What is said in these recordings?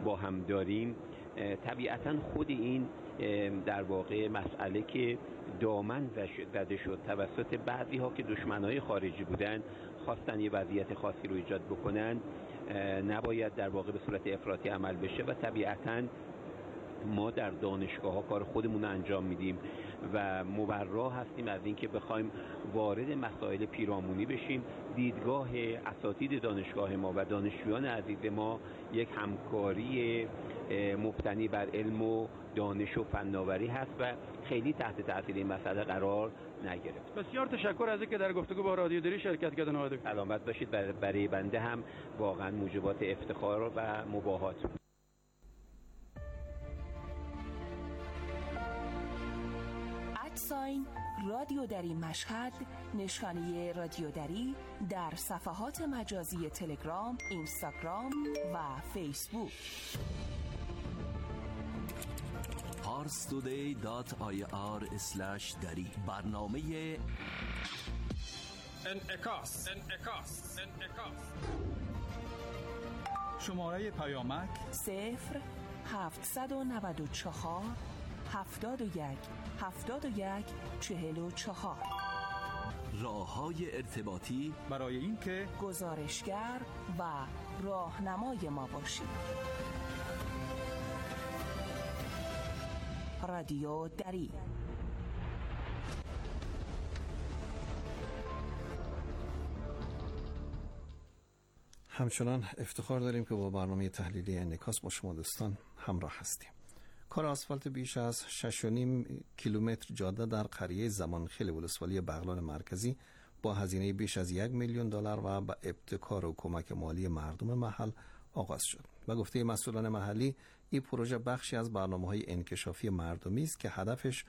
با هم داریم، طبیعتاً خود این در واقع مسئله که دامن زده شد توسط بعضی ها که دشمنای خارجی بودن، خواستن یه وضعیت خاصی رو ایجاد بکنن، نباید در واقع به صورت افراطی عمل بشه و طبیعتاً ما در دانشگاه ها کار خودمون رو انجام میدیم و مبرا هستیم از اینکه بخوایم وارد مسائل پیرامونی بشیم. دیدگاه اساتید دانشگاه ما و دانشجویان عزیز ما یک همکاری مبتنی بر علم و دانش و فناوری هست و خیلی تحت تاثیر این مسئله قرار نگرفت. بسیار تشکر از اینکه در گفتگو با رادیو دری شرکت کردن. آقای دکتر سلامت باشید. برای بنده هم واقعا موجبات افتخار و مباهات. ادساین رادیو دری مشهد، نشانی رادیو دری در صفحات مجازی تلگرام، اینستاگرام و فیسبوک. parstoday.ir/dari برنامه انعکاس. شماره پیامک 0794 71 44. راه‌های ارتباطی برای اینکه گزارشگر و راهنمای ما باشید. رادیو دری. همچنان افتخار داریم که با برنامه تحلیلی انعکاس با شما دوستان همراه هستیم. کار آسفالت بیش از 6.5 کیلومتر جاده در قریه زمانخیل ولسوالی بغلان مرکزی با هزینه بیش از $1 میلیون و با ابتکار و کمک مالی مردم محل آغاز شد. و گفته مسئولان محلی این پروژه بخشی از برنامه‌های انکشافی مردمی است که هدفش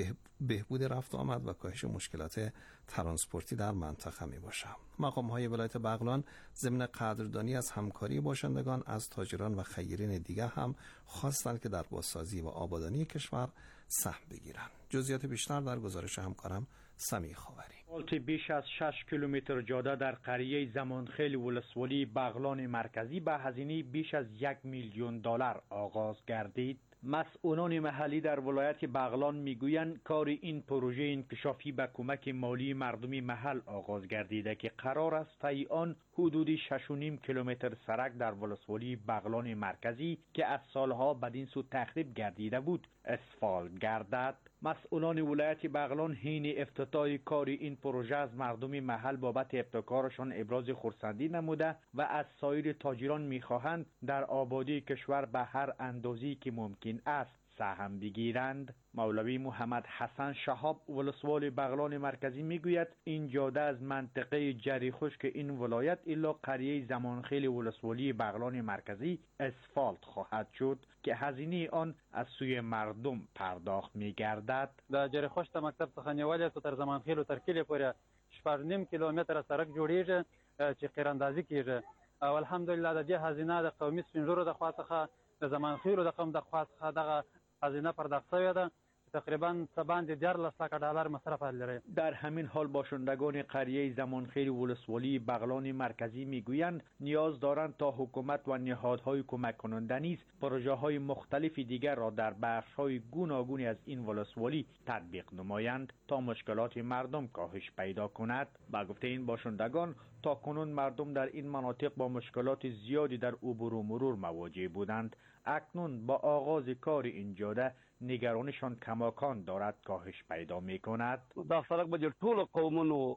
بهبود رفت و آمد و کاهش مشکلات ترانسپورتی در منطقه میباشه. مقام‌های ولایت بغلان ضمن قدردانی از همکاری باشندگان از تاجران و خیرین دیگر هم خواستند که در بازسازی و آبادانی کشور سهم بگیرند. جزئیات بیشتر در گزارش همکارم سمیع خاوری. آسفالت بیش از 6 کیلومتر جاده در قریه زمانخیل ولسوالی بغلان مرکزی به هزینه بیش از $1 میلیون آغاز گردید. مسئولان محلی در ولایت بغلان میگویند کار این پروژه انکشافی به کمک مالی مردم محل آغاز گردیده که قرار است طی آن حدود 6.5 کیلومتر سرک در ولسوالی بغلان مرکزی که از سالها بدین سو تخریب گردیده بود اسفالت گردد. مسئولان ولایت بغلان حین افتتاح کار این پروژه از مردم محل بابت ابتکارشان ابراز خرسندی نموده و از سایر تاجران میخواهند در آبادی کشور به هر اندازه‌ای که ممکن است سهم بگیرند. مولوی محمد حسن شهاب ولسوال بغلان مرکزی میگوید این جاده از منطقه جری خشک این ولایت الا قریه زمانخیل ولسوالی بغلان مرکزی اسفالت خواهد شد که هزینه آن از سوی مردم پرداخت میگردد. د جری خشک مکتب څخه نیولې تر زمانخیل و تر کلی پورې 6.5 کیلومتر سړک جوړیږي چې قیراندازي کیږي او الحمدلله د دې هزینه د قومي سپینږیرو د خوا څخه د زمانخیل د قوم د خوا څخه دغه هزینه پرداخت شوې ده. تقریبا باندې $14 مصرف لري. در همین حال باشندگان قریه زمانخیل ولسوالی بغلان مرکزی میگویند نیاز دارند تا حکومت و نهادهای کمک کننده نیز پروژه های مختلف دیگر را در بخش های گوناگونی از این ولسوالی تطبیق نمایند تا مشکلات مردم کاهش پیدا کند. با گفته این باشندگان تا کنون مردم در این مناطق با مشکلات زیادی در عبور و مرور مواجه بودند. اکنون با آغاز کار این جاده نگرانشان کماکان دارد کاهش پیدا می کند. دا سړک به ټول قومونو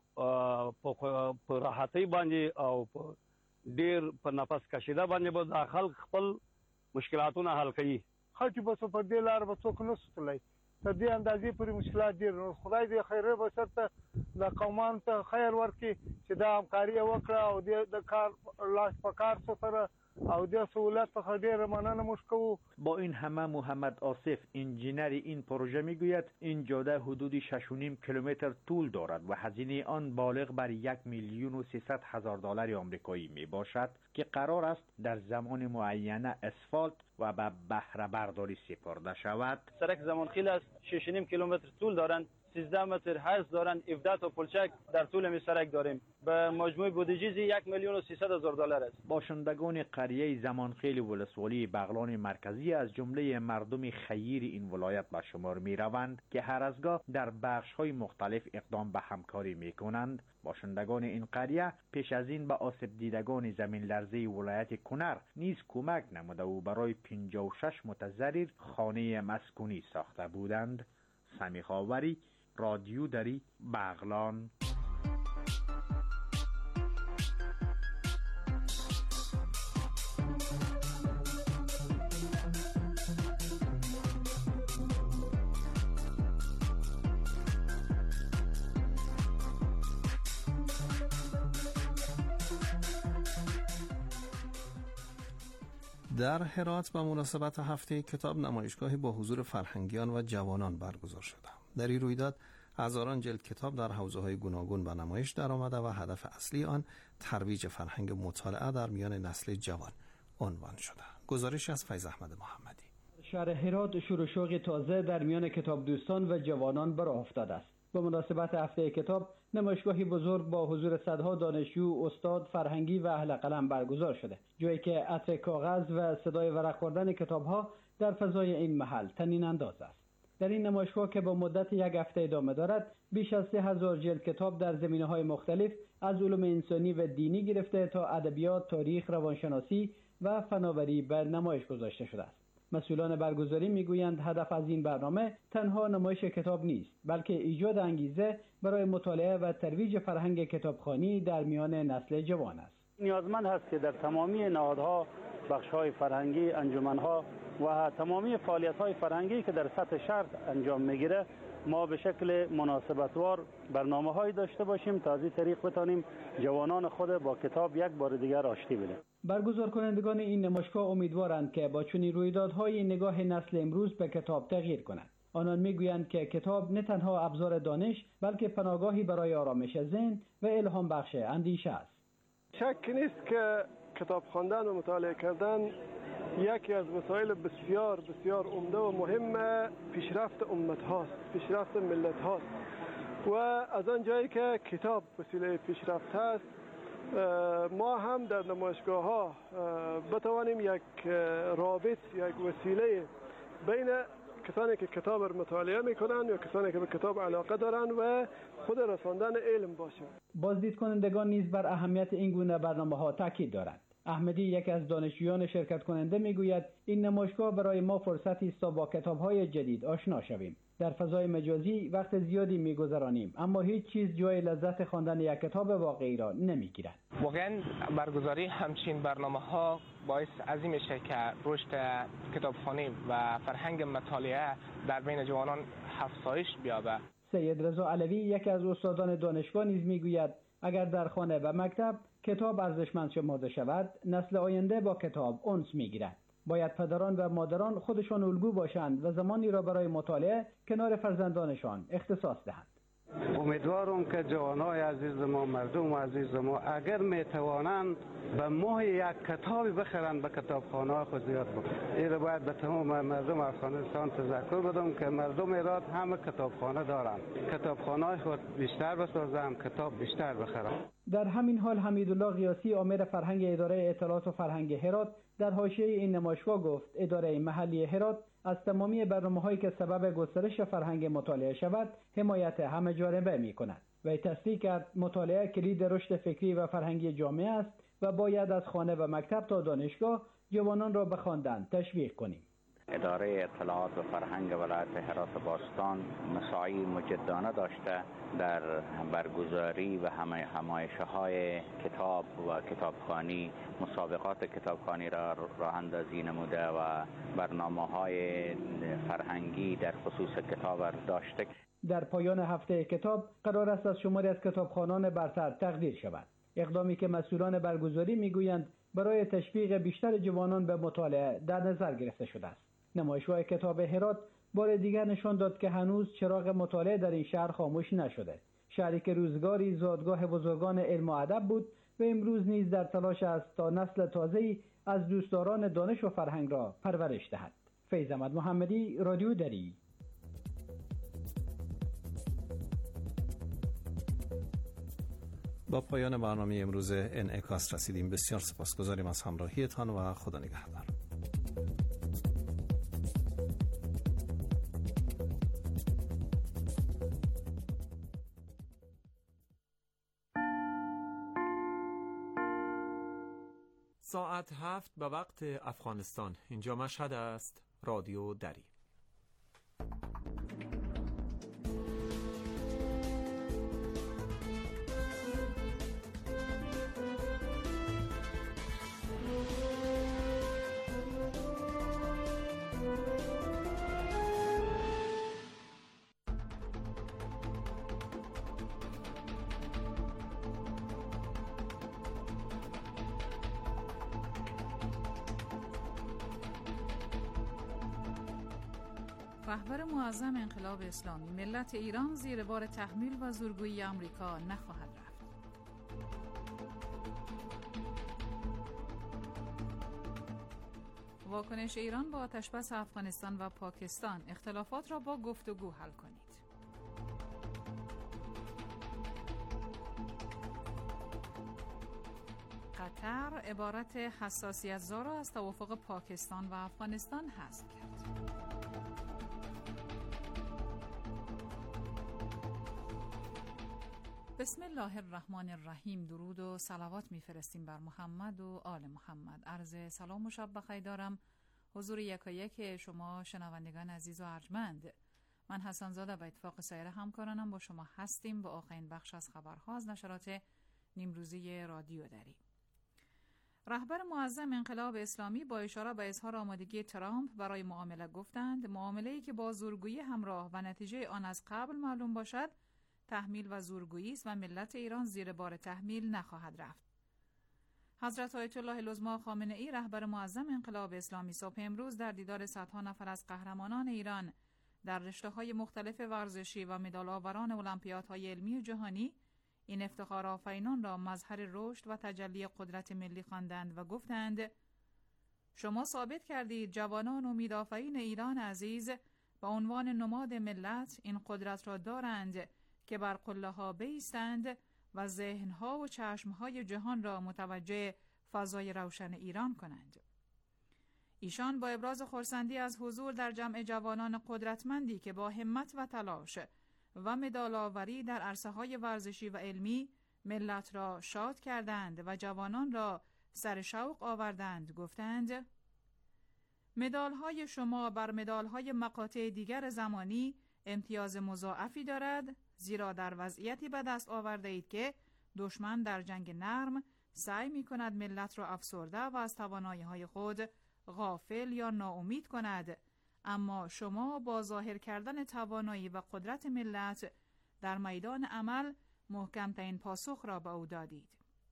په راحتۍ باندې او ډیر په نفس کشیده باندې به د خلک خپل مشکلاتونه حل کوي. خلک به په دې لار به څوک نه ستلای تر دې اندازې پورې مشکلات ډیر نو خدای دې خیر به ستاسو د قومانو ته خیر ورکړي چې دا همکاري وکړه او د کار لاس په کار سره او د سہولت څخه ډیر مننه موږ. با این همه محمد آصف انجینر این پروژه میگوید این جاده حدود 6.5 کیلومتر طول دارد و هزینه آن بالغ بر $1,300,000 آمریکایی می باشد که قرار است در زمان معین اسفالت و به بهره برداری سپرده شود. سرک زمانخیل است 6.5 کیلومتر طول دارند 13 متر حیض دارن، 17 تا پلچک در طول مشترک داریم. به مجموع بودجه 1,300,000 دلار است. باشندگان قریه زمانخیل ولسوالی بغلان مرکزی از جمله مردم خیر این ولایت به شمار می روند که هر از گاه در بخش‌های مختلف اقدام به همکاری می کنند. باشندگان این قریه پیش از این به آسیب دیدگان زمین لرزه ولایت کنر نیز کمک نموده و برای 56 متضرر خانه مسکونی ساخته بودند. سمی خاوری، رادیو دری، بغلان. در هرات به مناسبت هفته کتاب نمایشگاهی با حضور فرهنگیان و جوانان برگزار شد. در این رویداد هزاران جلد کتاب در حوزه‌های گوناگون به نمایش درآمده و هدف اصلی آن ترویج فرهنگ مطالعه در میان نسل جوان عنوان شده. گزارش از فیض احمد محمدی. شهر هرات شور و شوق تازه در میان کتاب دوستان و جوانان برآ افتاده است. به مناسبت هفته کتاب نمایشگاهی بزرگ با حضور صدها دانشجو، استاد، فرهنگی و اهل قلم برگزار شده، جایی که عطر کاغذ و صدای ورق خوردن کتاب‌ها در فضای این محل طنین انداز است. در این نمایشگاه که با مدت یک هفته ادامه دارد، بیش از 3000 جلد کتاب در زمینه‌های مختلف از علوم انسانی و دینی گرفته تا ادبیات، تاریخ، روانشناسی و فناوری به نمایش گذاشته شده است. مسئولان برگزاری میگویند هدف از این برنامه تنها نمایش کتاب نیست، بلکه ایجاد انگیزه برای مطالعه و ترویج فرهنگ کتابخوانی در میان نسل جوان است. نیازمند هست که در تمامی نهادها، بخش‌های فرهنگی، انجمن‌ها و تمامی فعالیت‌های فرهنگی که در سطح شهر انجام می‌گیره، ما به شکل مناسبتوار برنامه‌هایی داشته باشیم تا از این طریق بتانیم جوانان خود با کتاب یک بار دیگر آشتی بدیم. برگزار کنندگان این نمایشگاه امیدوارند که با چنین رویدادهای نگاه نسل امروز به کتاب تغییر کند. آنان میگویند که کتاب نه تنها ابزار دانش، بلکه پناهگاهی برای آرامش ذهن و الهام بخش اندیشه است. شک نیست که کتاب خواندن و مطالعه کردن یکی از وسایل بسیار بسیار عمده و مهم پیشرفت امت هاست، پیشرفت ملت هاست و از آن جایی که کتاب وسیله پیشرفت هست، ما هم در نمایشگاه ها بتوانیم یک رابط، یک وسیله بین کسانی که کتاب را مطالعه میکنند یا کسانی که به کتاب علاقه دارند و خود رساندن علم باشه. بازدید کنندگان نیز بر اهمیت این گونه برنامه ها تاکید دارند. احمدی، یکی از دانشجویان شرکت کننده، میگوید این نمایشگاه برای ما فرصتی است تا با کتاب‌های جدید آشنا شویم. در فضای مجازی وقت زیادی می‌گذرانیم، اما هیچ چیز جای لذت خواندن یک کتاب واقعی را نمی‌گیرد. واقعاً برگزاری همچین برنامه‌ها باعث عظیم میشه که رشد کتابخوانی و فرهنگ مطالعه در بین جوانان افزایش بیابد. سید رضا علوی، یکی از استادان دانشگاه، نیز میگوید اگر در خانه و مکتب کتاب ارزشمند شمرده شود، نسل آینده با کتاب انس میگیرد. باید پدران و مادران خودشان الگو باشند و زمانی را برای مطالعه کنار فرزندانشان اختصاص دهند. امیدوارم که جوانای عزیز ما، مردم عزیز ما، اگر میتوانند به ماه یک کتابی بخرند به کتابخانه خود زیاد بکنند. این را باید به تمام مردم افغانستان تذکر بدم که مردم ایران همه کتابخانه دارند. کتابخانه خود بیشتر بسازند، کتاب بیشتر بخرند. در همین حال حمیدالله قیاسی، آمر فرهنگ اداره اطلاعات و فرهنگ هرات، در حاشیه این نمایشگاه گفت اداره محلی هرات از تمامی برنامه‌هایی که سبب گسترش فرهنگ مطالعه شود حمایت همه جانبه می‌کند و تصریح کرد مطالعه کلید رشد فکری و فرهنگی جامعه است و باید از خانه و مکتب تا دانشگاه جوانان را به خواندن تشویق کنیم. اداره اطلاعات و فرهنگ ولایت هرات باستان مساعی مجدانه داشته در برگزاری و همایش‌های کتاب و کتابخوانی، مسابقات کتابخوانی را راه اندازی نموده و برنامه‌های فرهنگی در خصوص کتاب داشته. در پایان هفته کتاب قرار است از شماری از کتابخوانان برتر تقدیر شود، اقدامی که مسئولان برگزاری میگویند برای تشویق بیشتر جوانان به مطالعه در نظر گرفته شده است. نمایشگاه کتاب هرات بار دیگر نشان داد که هنوز چراغ مطالعه در این شهر خاموش نشده. شهری که روزگاری زادگاه بزرگان علم و ادب بود و امروز نیز در تلاش است تا نسل تازه‌ای از دوستداران دانش و فرهنگ را پرورش دهد. فیض احمد محمدی، رادیو دری. با پایان برنامه امروز انعکاس رسیدیم. بسیار سپاسگزاریم از همراهیتان و خدا نگهدار. ساعت 7 به وقت افغانستان. اینجا مشهد است. رادیو دری. رهبر معظم انقلاب اسلامی: ملت ایران زیر بار تحمیل و زورگویی آمریکا نخواهد رفت. واکنش ایران با آتشبس افغانستان و پاکستان: اختلافات را با گفتگو حل کنید. قطر عبارت حساسیت زا را از توافق پاکستان و افغانستان حذف کرد. بسم الله الرحمن الرحیم. درود و صلوات میفرستیم بر محمد و آل محمد. عرض سلام و شب بخیر دارم حضور یکایک شما شنوندگان عزیز و ارجمند. من حسن زاده به اتفاق سایر همکارانم با شما هستیم با آخرین بخش از خبرها از نشرات نیمروزی رادیو دری. رهبر معظم انقلاب اسلامی با اشاره به اظهار آمادگی ترامپ برای معامله گفتند معامله‌ای که با زورگویی همراه و نتیجه آن از قبل معلوم باشد تحمیل و زورگویی است و ملت ایران زیر بار تحمیل نخواهد رفت. حضرت آیت الله العظمی خامنه‌ای رهبر معظم انقلاب اسلامی صبح امروز در دیدار صدها نفر از قهرمانان ایران در رشته‌های مختلف ورزشی و مدال آوران المپیادهای علمی جهانی این افتخارآفرینان را مظهر رشد و تجلی قدرت ملی خواندند و گفتند شما ثابت کردید جوانان امیدآفرین ایران عزیز به عنوان نماد ملت این قدرت را دارند که بر قله‌ها بایستند و ذهن‌ها و چشم‌های جهان را متوجه فضای روشن ایران کنند. ایشان با ابراز خرسندی از حضور در جمع جوانان قدرتمندی که با همت و تلاش و مدال‌آوری در عرصه‌های ورزشی و علمی ملت را شاد کردند و جوانان را سر شوق آوردند گفتند مدال‌های شما بر مدال‌های مقاطع دیگر زمانی امتیاز مضاعفی دارد، زیرا در وضعیتی به دست آورده اید که دشمن در جنگ نرم سعی می کند ملت را افسرده و از توانایی‌های خود غافل یا ناامید کند، اما شما با ظاهر کردن توانایی و قدرت ملت در میدان عمل محکم‌ترین پاسخ را به او دادید.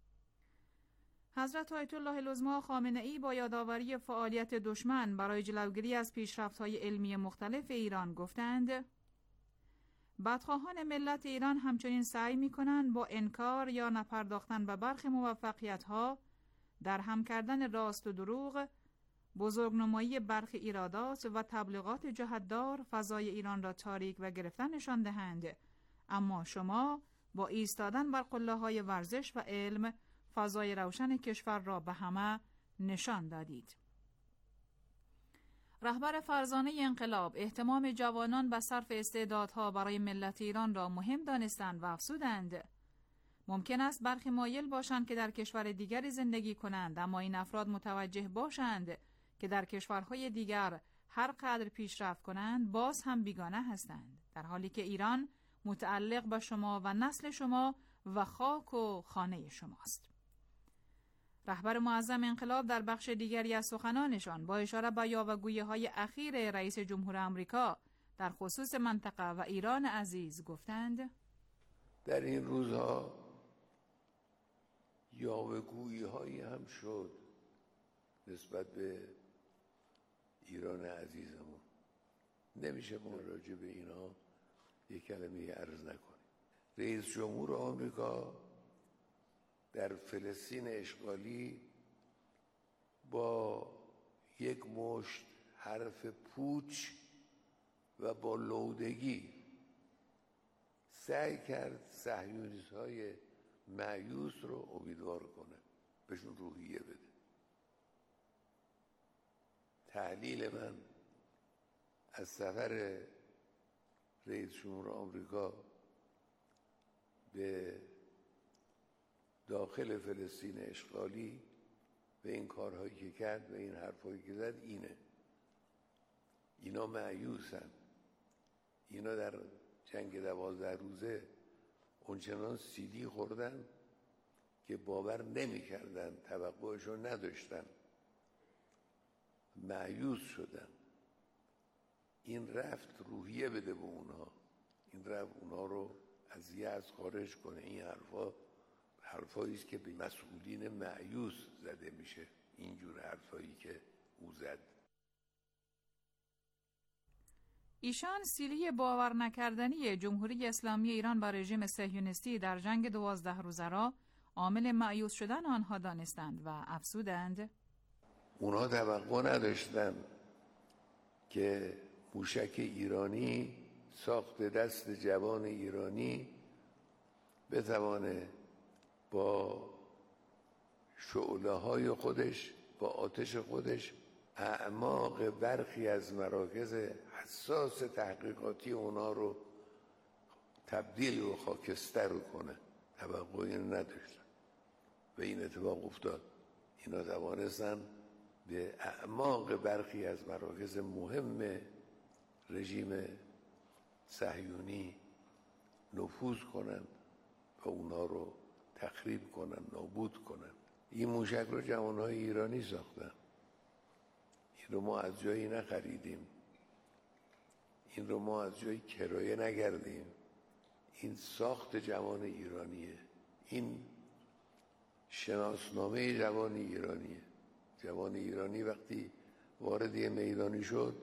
حضرت آیت الله العظمی خامنه‌ای با یادآوری فعالیت دشمن برای جلوگیری از پیشرفت‌های علمی مختلف ایران گفتند بدخواهان ملت ایران همچنین سعی می‌کنند با انکار یا نپرداختن به برخی موفقیت‌ها در هم کردن راست و دروغ، بزرگنمایی برخی ایرادات و تبلیغات جهت‌دار فضای ایران را تاریک و گرفتن نشان دهند، اما شما با ایستادن بر قله‌های ورزش و علم فضای روشن کشور را به همه نشان دادید. رهبر فرزانه انقلاب اهتمام جوانان به صرف استعدادها برای ملت ایران را مهم دانستند و افزودند ممکن است برخی مایل باشند که در کشور دیگری زندگی کنند، اما این افراد متوجه باشند که در کشورهای دیگر هر قدر پیشرفت کنند باز هم بیگانه هستند، در حالی که ایران متعلق به شما و نسل شما و خاک و خانه شماست. رهبر معظم انقلاب در بخش دیگری از سخنانشان با اشاره به یاوه‌گویی‌های اخیر رئیس جمهور آمریکا در خصوص منطقه و ایران عزیز گفتند در این روزها یاوه‌گویی‌هایی هم شد نسبت به ایران عزیزمون. نمیشه ما راجع به اینا یک کلمه عرض نکنیم. رئیس جمهور آمریکا در فلسطین اشغالی با یک مشت حرف پوچ و با لودگی سعی کرد صهیونیست‌های مایوس رو امیدوار کنه، بهشون روحیه بده. تحلیل من از سفر رئیس جمهور آمریکا به داخل فلسطین اشغالی و این کارهایی که کرد و این حرفایی که زد اینه: اینا مایوسن، اینا در جنگ 12 روزه اونچنان سیلی خوردن که باور نمی کردن، توقعشو نداشتن، مایوس شدن. این رفت روحیه بده به اونها، این رفت اونها رو از یأس خارج کنه. این حرفایی است که به مسئولین مایوس زده میشه، اینجور حرفایی که او زد. ایشان سیلی باور نکردنی جمهوری اسلامی ایران با رژیم صهیونیستی در جنگ 12 روزه را عامل مایوس شدن آنها دانستند و افزودند: اونها توقع نداشتن که موشک ایرانی ساخت دست جوان ایرانی بتوانه با شعله‌های خودش، با آتش خودش، اعماق برخی از مراکز حساس تحقیقاتی اونا رو تبدیل و خاکستر کنه. توقعی نداشتن و این اتفاق افتاد. اینا توانستن به اعماق برخی از مراکز مهم رژیم صهیونی نفوذ کنن و اونا رو تخریب کنن، نابود کنن. این موشک رو جوانهای ایرانی ساختن. این رو ما از جایی نخریدیم، این رو ما از جایی کرایه نگردیم. این ساخت جوان ایرانیه، این شناسنامه جوان ایرانیه. جوان ایرانی وقتی وارد یه میدانی شد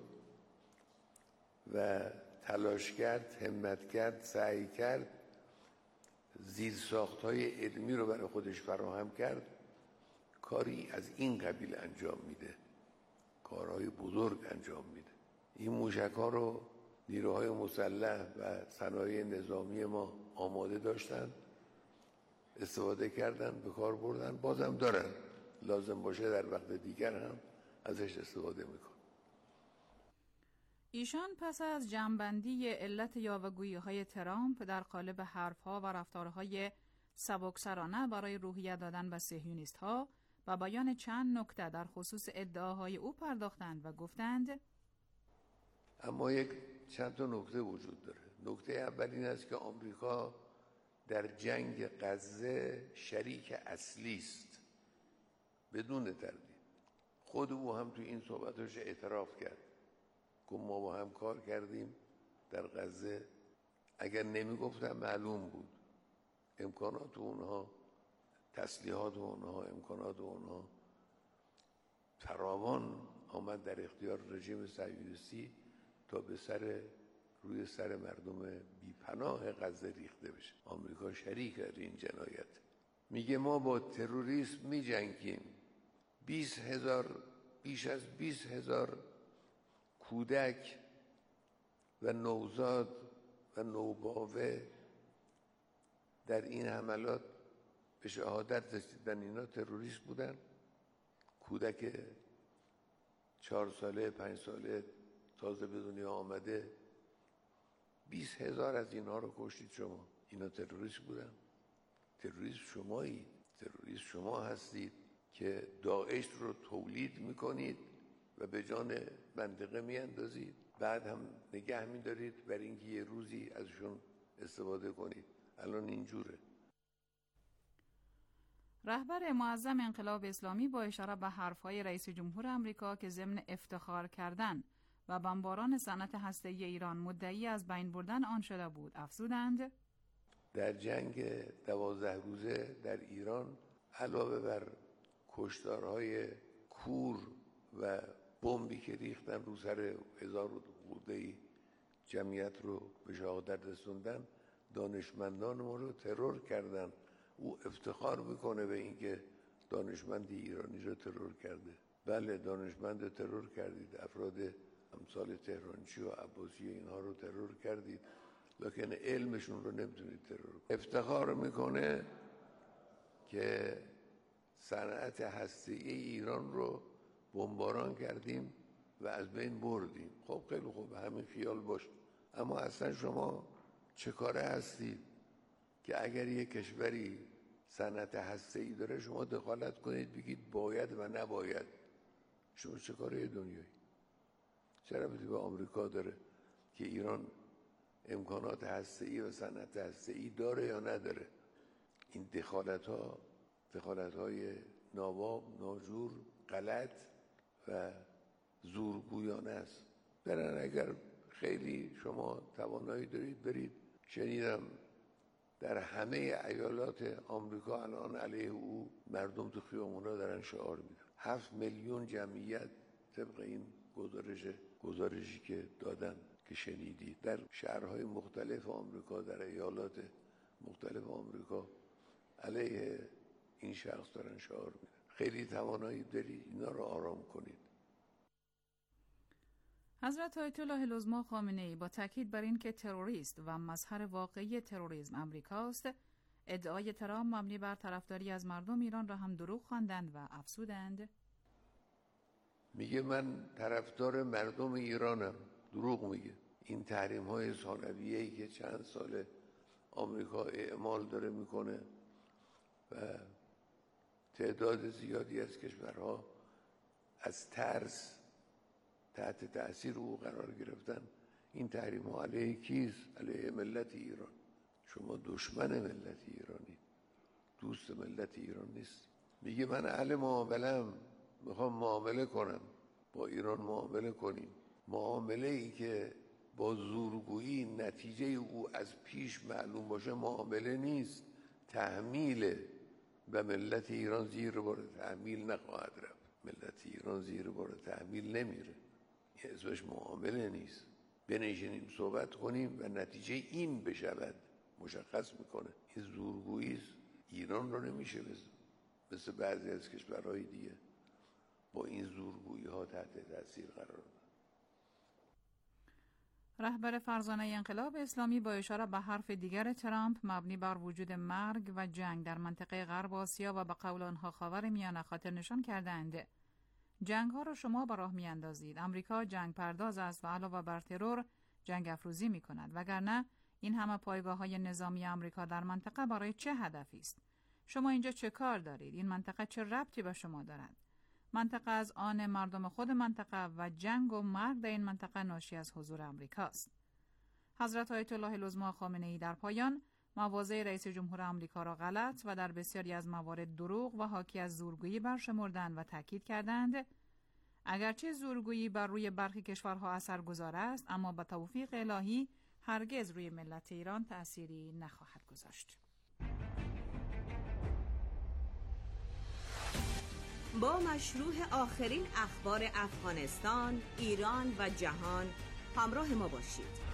و تلاش کرد، همت کرد، سعی کرد، زیرساخت‌های علمی رو برای خودش فراهم کرد، کاری از این قبیل انجام میده، کارهای بزرگ انجام میده. این موشک‌ها رو نیروهای مسلح و صنایع نظامی ما آماده داشتن، استفاده کردن، به کار بردن، بازم دارن. لازم باشه در وقت دیگر هم ازش استفاده میکن. ایشان پس از جمع‌بندی علت یاوه‌گویی‌های ترامپ در قالب حرف‌ها و رفتارهای سبکسرانه برای روحیه دادن به صهیونیست‌ها و بیان چند نکته در خصوص ادعاهای او پرداختند و گفتند: اما چند تا نکته وجود داره. نکته اول این است که آمریکا در جنگ غزه شریک اصلی است، بدون تردید. خود او هم تو این صحبتش اعتراف کرد که ما با هم کار کردیم در غزه. اگر نمیگفتم معلوم بود. امکانات اونها، تسلیحات اونها، امکانات اونها فراوان آمد در اختیار رژیم صهیونیستی تا به روی سر مردم بیپناه غزه ریخته بشه. آمریکا شریک در این جنایت. میگه ما با تروریسم میجنگیم. بیش از 20,000 کودک و نوزاد و نوباوه در این حملات به شهادت رسیدن. اینا تروریست بودن. کودک 4 ساله 5 ساله تازه به دنیا آمده، 20,000 از اینها رو کشتید شما. اینا تروریست بودن. تروریست شمایید. تروریست شما هستید که داعش رو تولید میکنید و به جان منطقه میاندازید، بعد هم نگه میدارید برای اینکه یه روزی ازشون استفاده کنید. الان اینجوره. رهبر معظم انقلاب اسلامی با اشاره به حرفهای رئیس جمهور آمریکا که ضمن افتخار کردن و بمباران صنعت هسته‌ای ایران مدعی از بین بردن آن شده بود افزودند: در جنگ 12 روزه در ایران علاوه بر کشتارهای کور و بمبی که ریختن رو سر 1000 خورده جمعیت رو به شهادت رسوندن، دانشمندان ما رو ترور کردن. او افتخار میکنه به اینکه دانشمند ایرانی رو ترور کرده. بله، دانشمند ترور کردید، افراد امثال تهرانچی و عباسی اینها رو ترور کردید، لکن علمشون رو نمیتونید ترور کنید. افتخار میکنه که صنعت هسته‌ای ایران رو بمباران کردیم و از بین بردیم. خب خیلی خوب، همین خیال باشه، اما اصلا شما چه کاره هستید که اگر یک کشوری صنعت هسته‌ای داره شما دخالت کنید بگید باید و نباید؟ شما چه کاره دنیایی؟ چه ربطی به آمریکا داره که ایران امکانات هسته‌ای و صنعت هسته‌ای داره یا نداره؟ این دخالت‌های ناواب، ناجور، غلط و زورگویانه است. برن اگر خیلی شما توانایی دارید برید. شنیدم در همه ایالات آمریکا الان علیه او مردم تو خیابونا دارن شعار میدن. 7 میلیون جمعیت طبق این گزارشی که دادن که شنیدید در شهرهای مختلف آمریکا، در ایالات مختلف آمریکا علیه این شخص دارن شعار میدن. خیلی توانایی دارید اینا رو آرام کنید. حضرت آیت الله العظما خامنه‌ای با تاکید بر این که تروریست و مظهر واقعی تروریسم آمریکاست، ادعای ترامپ مبنی بر طرفداری از مردم ایران را هم دروغ خواندند و افزودند: میگه من طرفدار مردم ایرانم. دروغ میگه. این تحریم‌های ثانویه‌ای که چند سال آمریکا اعمال داره میکنه و تعداد زیادی از کشورها از ترس تحت تأثیر او قرار گرفتن. این تحریم‌ها علیه کیست؟ علیه ملت ایران. شما دشمن ملت ایرانی، دوست ملت ایران نیست. میگه من اهل معامله‌ام، میخوام معامله کنم، با ایران معامله کنیم. معامله ای که با زورگویی نتیجه او از پیش معلوم باشه معامله نیست، تحمیله و ملت ایران زیر بار تحمیل نخواهد رفت. ملت ایران زیر بار تحمیل نمیره. این اسمش معامله نیست. بنشینیم صحبت کنیم و نتیجه این بشود، مشخص میکنه. این زورگویی ایران رو نمیشه مثل بعضی از کشورهای دیگه با این زورگویی ها تحت تاثیر قرار داد. رهبر فرزانه انقلاب اسلامی با اشاره به حرف دیگر ترامپ مبنی بر وجود مرگ و جنگ در منطقه غرب آسیا و به قول آنها خاورمیانه خاطر نشان کردند: جنگ ها را شما به راه میاندازید. امریکا جنگ پرداز است و علاوه بر ترور جنگ افروزی می کند، وگرنه این همه پایگاه های نظامی امریکا در منطقه برای چه هدفی است؟ شما اینجا چه کار دارید؟ این منطقه چه ربطی به شما دارد؟ منطقه از آن مردم خود منطقه و جنگ و مرگ در این منطقه ناشی از حضور امریکاست. حضرت آیت الله العظما خامنه‌ای در پایان مواضع رئیس جمهور آمریکا را غلط و در بسیاری از موارد دروغ و حاکی از زورگویی برشمردند و تاکید کردند: اگرچه زورگویی بر روی برخی کشورها اثرگذار است، اما با توفیق الهی هرگز روی ملت ایران تأثیری نخواهد گذاشت. با مشروع آخرین اخبار افغانستان، ایران و جهان همراه ما باشید.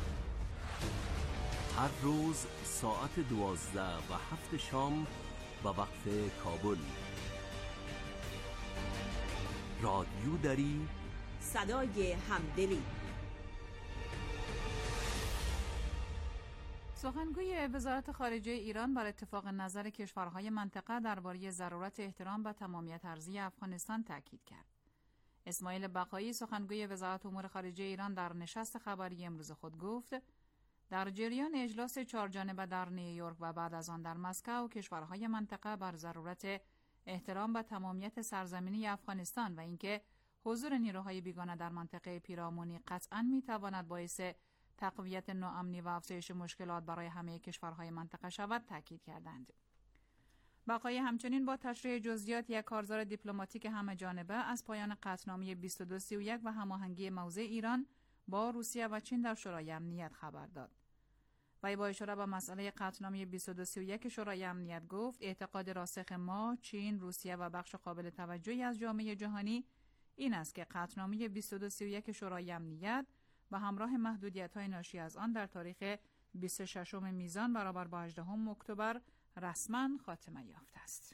هر روز ساعت 12 و 7 شام به وقت کابل. رادیو دری، صدای همدلی. سخنگوی وزارت خارجه ایران بر اتفاق نظر کشورهای منطقه درباره ضرورت احترام به تمامیت ارضی افغانستان تاکید کرد. اسماعیل بقایی سخنگوی وزارت امور خارجه ایران در نشست خبری امروز خود گفت: در جریان اجلاس 4 جانبه در نیویورک و بعد از آن در مسکو، کشورهای منطقه بر ضرورت احترام به تمامیت سرزمینی افغانستان و اینکه حضور نیروهای بیگانه در منطقه پیرامونی قطعاً می‌تواند باعث تقویت ناامنی و افزایش مشکلات برای همه کشورهای منطقه شود تاکید کردند. بقایی همچنین با تشریح جزئیات یک کارزار دیپلماتیک همه جانبه از پایان قطعنامه 2231 و هماهنگی موضع ایران با روسیه و چین در شورای امنیت خبر داد. وی با اشاره به مسئله قطعنامه 2231 شورای امنیت گفت: اعتقاد راسخ ما، چین، روسیه و بخش قابل توجهی از جامعه جهانی این است که قطعنامه 2231 شورای امنیت و همراه محدودیت‌های ناشی از آن در تاریخ 26 میزان برابر با 18 اکتبر رسما خاتمه یافته است.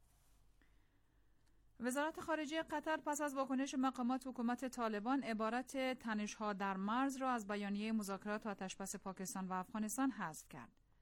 وزارت خارجه قطر پس از واکنش مقامات حکومت طالبان عبارت تنش‌ها در مرز را از بیانیه مذاکرات آتش‌بس پاکستان و افغانستان حذف کرد.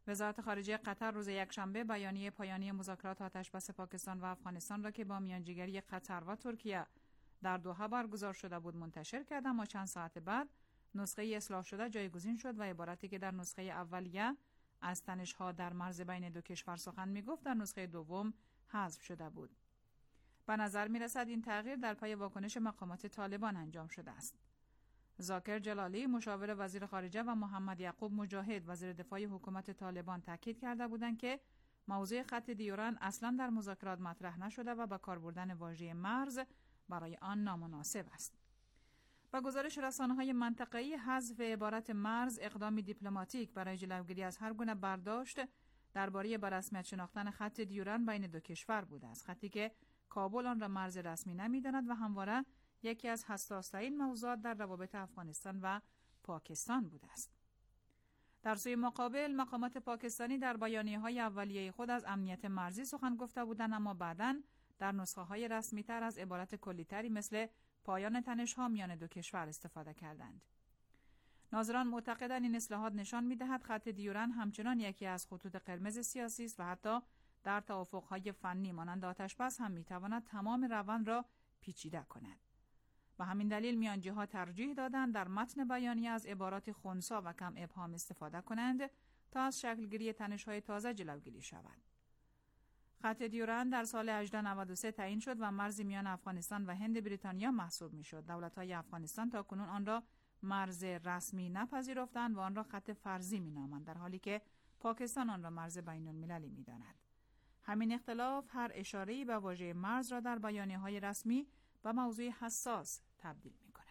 وزارت خارجه قطر روز یکشنبه بیانیه پایانی مذاکرات آتشبس پاکستان و افغانستان را که با میانجیگری قطر و ترکیه در دوحه برگزار شده بود منتشر کرد، اما چند ساعت بعد نسخه اصلاح شده جایگزین شد و عبارتی که در نسخه اولیه از تنش‌ها در مرز بین دو کشور سخن می‌گفت در نسخه دوم حذف شده بود. به نظر می‌رسد این تغییر در پی واکنش مقامات طالبان انجام شده است. ذاکر جلالی مشاور وزیر خارجه و محمد یعقوب مجاهد وزیر دفاع حکومت طالبان تاکید کرده بودند که موضوع خط دیورن اصلا در مذاکرات مطرح نشده و به کار بردن واژه مرز برای آن نامناسب است. با گزارش رسانه‌های منطقه‌ای، حذف عبارت مرز اقدامی دیپلماتیک برای جلوگیری از هر گونه برداشت درباره به رسمیت شناختن خط دیورن بین دو کشور بوده است، خطی که کابل آن را مرز رسمی نمی‌داند و همواره یکی از حساس‌ترین موضوعات در روابط افغانستان و پاکستان بوده است. در سوی مقابل، مقامات پاکستانی در بیانیه‌های اولیه خود از امنیت مرزی سخن گفته بودند، اما بعداً در نسخه‌های رسمی‌تر از عبارت کلی‌تری مثل پایان تنش‌ها میان دو کشور استفاده کردند. ناظران معتقدند این اصلاحات نشان می‌دهد خط دیورن همچنان یکی از خطوط قرمز سیاسی است و حتی در توافق‌های فنی مانند آتشبس هم می‌تواند تمام روند را پیچیده کند. به همین دلیل میانجی‌ها ترجیح دادند در متن بیانیه از عبارات خنثی و کم ابهام استفاده کنند تا از شکلگیری تنش‌های تازه جلوگیری شود. خط دیورن در سال 1893 تعیین شد و مرز میان افغانستان و هند بریتانیا محسوب می‌شد. دولت‌های افغانستان تاکنون آن را مرز رسمی نپذیرفتند و آن را خط فرضی می‌نامند، در حالی که پاکستان آن را مرز بین‌المللی می‌داند. همین اختلاف هر اشاره‌ای به واژه مرز را در بیانیه‌های رسمی به موضوع حساس تبدیل می‌کند.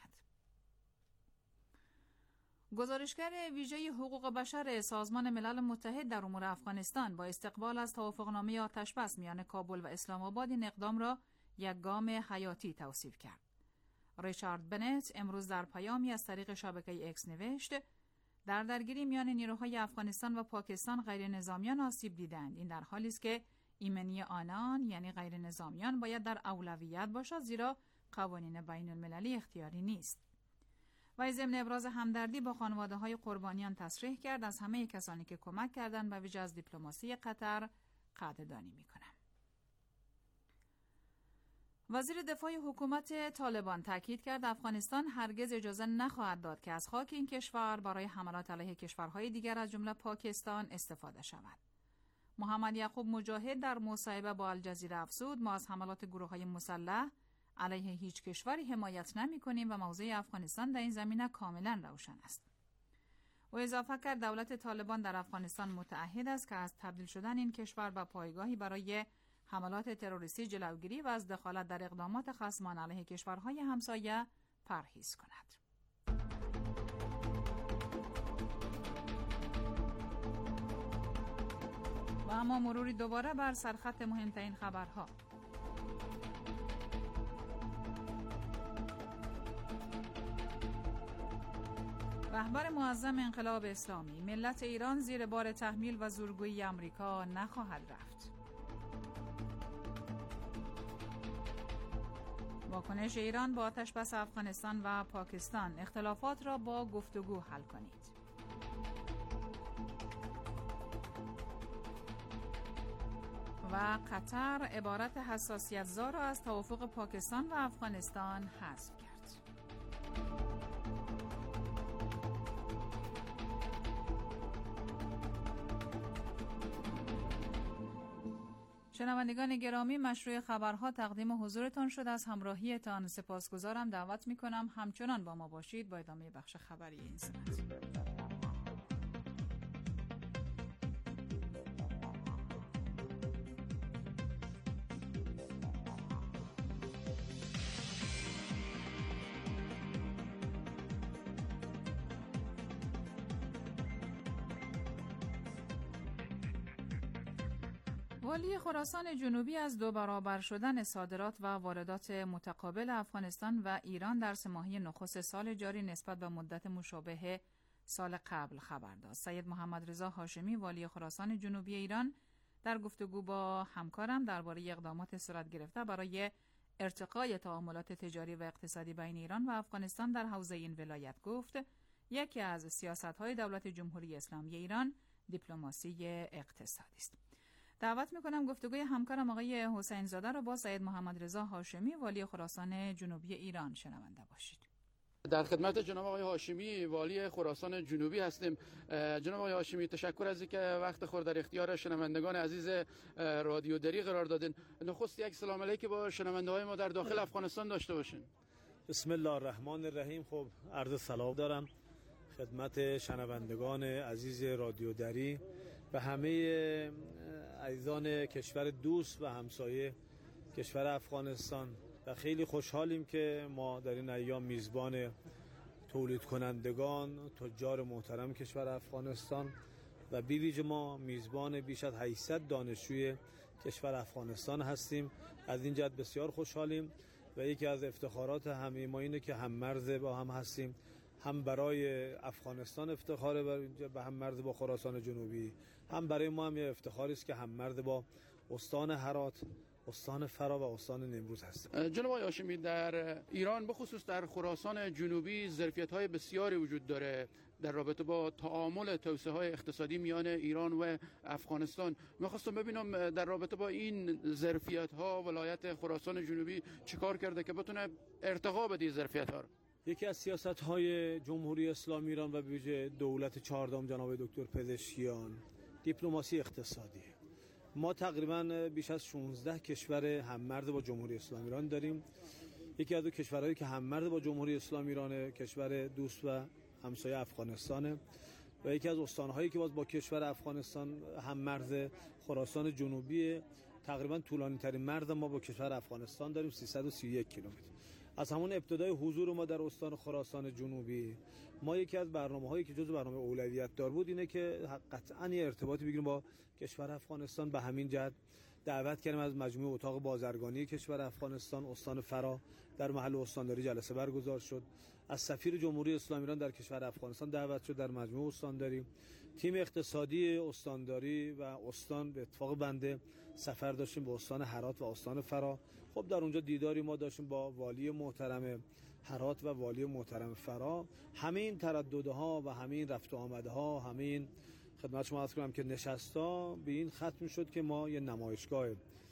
گزارشگر ویژه حقوق بشر سازمان ملل متحد در امور افغانستان با استقبال از توافقنامه آتشبس میان کابل و اسلام آباد این اقدام را یک گام حیاتی توصیف کرد. ریچارد بنت امروز در پیامی از طریق شبکه اکس نوشت: در درگیری میان نیروهای افغانستان و پاکستان غیر نظامیان آسیب دیدند. این در حالی است که ایمنی آنان یعنی غیر نظامیان باید در اولویت باشد، زیرا قوانین بین المللی اختیاری نیست. و ضمن ابراز همدردی با خانواده‌های قربانیان تصریح کرد از همه کسانی که کمک کردند به ویژه از دیپلماسی قطر قدردانی می‌کنم. وزیر دفاع حکومت طالبان تاکید کرد افغانستان هرگز اجازه نخواهد داد که از خاک این کشور برای حملات علیه کشورهای دیگر از جمله پاکستان استفاده شود. محمد یعقوب مجاهد در مصاحبه با الجزیره افزود: ما از حملات گروه‌های مسلح علیه هیچ کشوری حمایت نمی‌کنیم و موضع افغانستان در این زمینه کاملا روشن است. او اضافه کرد دولت طالبان در افغانستان متعهد است که از تبدیل شدن این کشور به پایگاهی برای حملات تروریستی جلوگیری و از دخالت در اقدامات خصمان علیه کشورهای همسایه پرهیز کند. و اما مروری دوباره بر سرخط مهمترین خبرها. رهبر معظم انقلاب اسلامی: ملت ایران زیر بار تحمیل و زورگویی آمریکا نخواهد رفت. واکنش ایران با آتشبس افغانستان و پاکستان: اختلافات را با گفتگو حل کنید. و قطر عبارت حساسیت زا را از توافق پاکستان و افغانستان حذف کرد. شنوندگان گرامی، مشروع خبرها تقدیم حضورتان شد. از همراهیتان سپاسگزارم. دعوت میکنم همچنان با ما باشید با ادامه بخش خبری این ساعت. والی خراسان جنوبی از 2 برابر شدن صادرات و واردات متقابل افغانستان و ایران در 3 ماهه نخست سال جاری نسبت به مدت مشابه سال قبل خبر داد. سید محمد رضا هاشمی والی خراسان جنوبی ایران در گفتگو با همکارم درباره اقدامات صورت گرفته برای ارتقای تعاملات تجاری و اقتصادی بین ایران و افغانستان در حوزه این ولایت گفت: یکی از سیاست‌های دولت جمهوری اسلامی ایران دیپلماسی اقتصادی است. دعوت میکنم گفتگوی همکارم آقای حسین زاده رو با سید محمد رضا هاشمی والی خراسان جنوبی ایران شنونده باشید. در خدمت جناب آقای هاشمی والی خراسان جنوبی هستیم. جناب آقای هاشمی تشکر از اینکه وقت خود در اختیار شنوندگان عزیز رادیو دری قرار دادین. نخست یک سلام علیک با شنونده های ما در داخل افغانستان داشته باشین. بسم الله الرحمن الرحیم. خب عرض سلام دارم خدمت شنوندگان عزیز رادیو دری و همه عزیزان کشور دوست و همسایه کشور افغانستان و خیلی خوشحالیم که ما در این ایام میزبان تولید کنندگان تجار محترم کشور افغانستان و بیویژه ما میزبان بیش از 800 دانشجوی کشور افغانستان هستیم. از این جهت بسیار خوشحالیم و یکی از افتخارات همه ما اینه که هم مرز با هم هستیم، هم برای افغانستان افتخاره به هم مرز با خراسان جنوبی، هم برای ما هم یه افتخاری است که هم مرز با استان هرات، استان فرا و استان نیمروز هست. جناب آقای هاشمی در ایران بخصوص در خراسان جنوبی ظرفیت‌های بسیاری وجود داره در رابطه با تعامل توسعه‌های اقتصادی میان ایران و افغانستان. می‌خواستم ببینم در رابطه با این ظرفیت‌ها ولایت خراسان جنوبی چیکار کرده که بتونه ارتقا بده ظرفیت‌ها رو. یکی از سیاست‌های جمهوری اسلامی ایران و ویژه دولت 14 جناب دکتر پزشکیان دیپلماسی اقتصادی. ما تقریبا بیش از 16 کشور هم‌مرز با جمهوری اسلامی ایران داریم. یکی از دو کشورهایی که هم‌مرز با جمهوری اسلامی ایران کشور دوست و همسایه افغانستانه و یکی از استان‌هایی که باز با کشور افغانستان هم‌مرز خراسان جنوبی. تقریبا طولانی‌ترین مرز ما با کشور افغانستان داریم 331 کیلومتر. از همون ابتدای حضور ما در استان خراسان جنوبی ما یکی از برنامه‌هایی که جزو برنامه اولویت دار بود اینه که قطعاً یه ارتباطی بگیریم با کشور افغانستان. به همین جهت دعوت کردیم از مجموعه اتاق بازرگانی کشور افغانستان استان فرا در محل استانداری جلسه برگزار شد. از سفیر جمهوری اسلامی ایران در کشور افغانستان دعوت شد در مجموعه استانداری. تیم اقتصادی استانداری و استان به اتفاق بنده سفر داشتیم به استان هرات و استان فرا. خب در اونجا دیداری ما داشتیم با والی محترم هرات و والی محترم فرا. همه این ترددها و همه این رفت و آمدها، همه این خدمت شما عرض کنم که نشستا به این ختم شد که ما یه نمایشگاه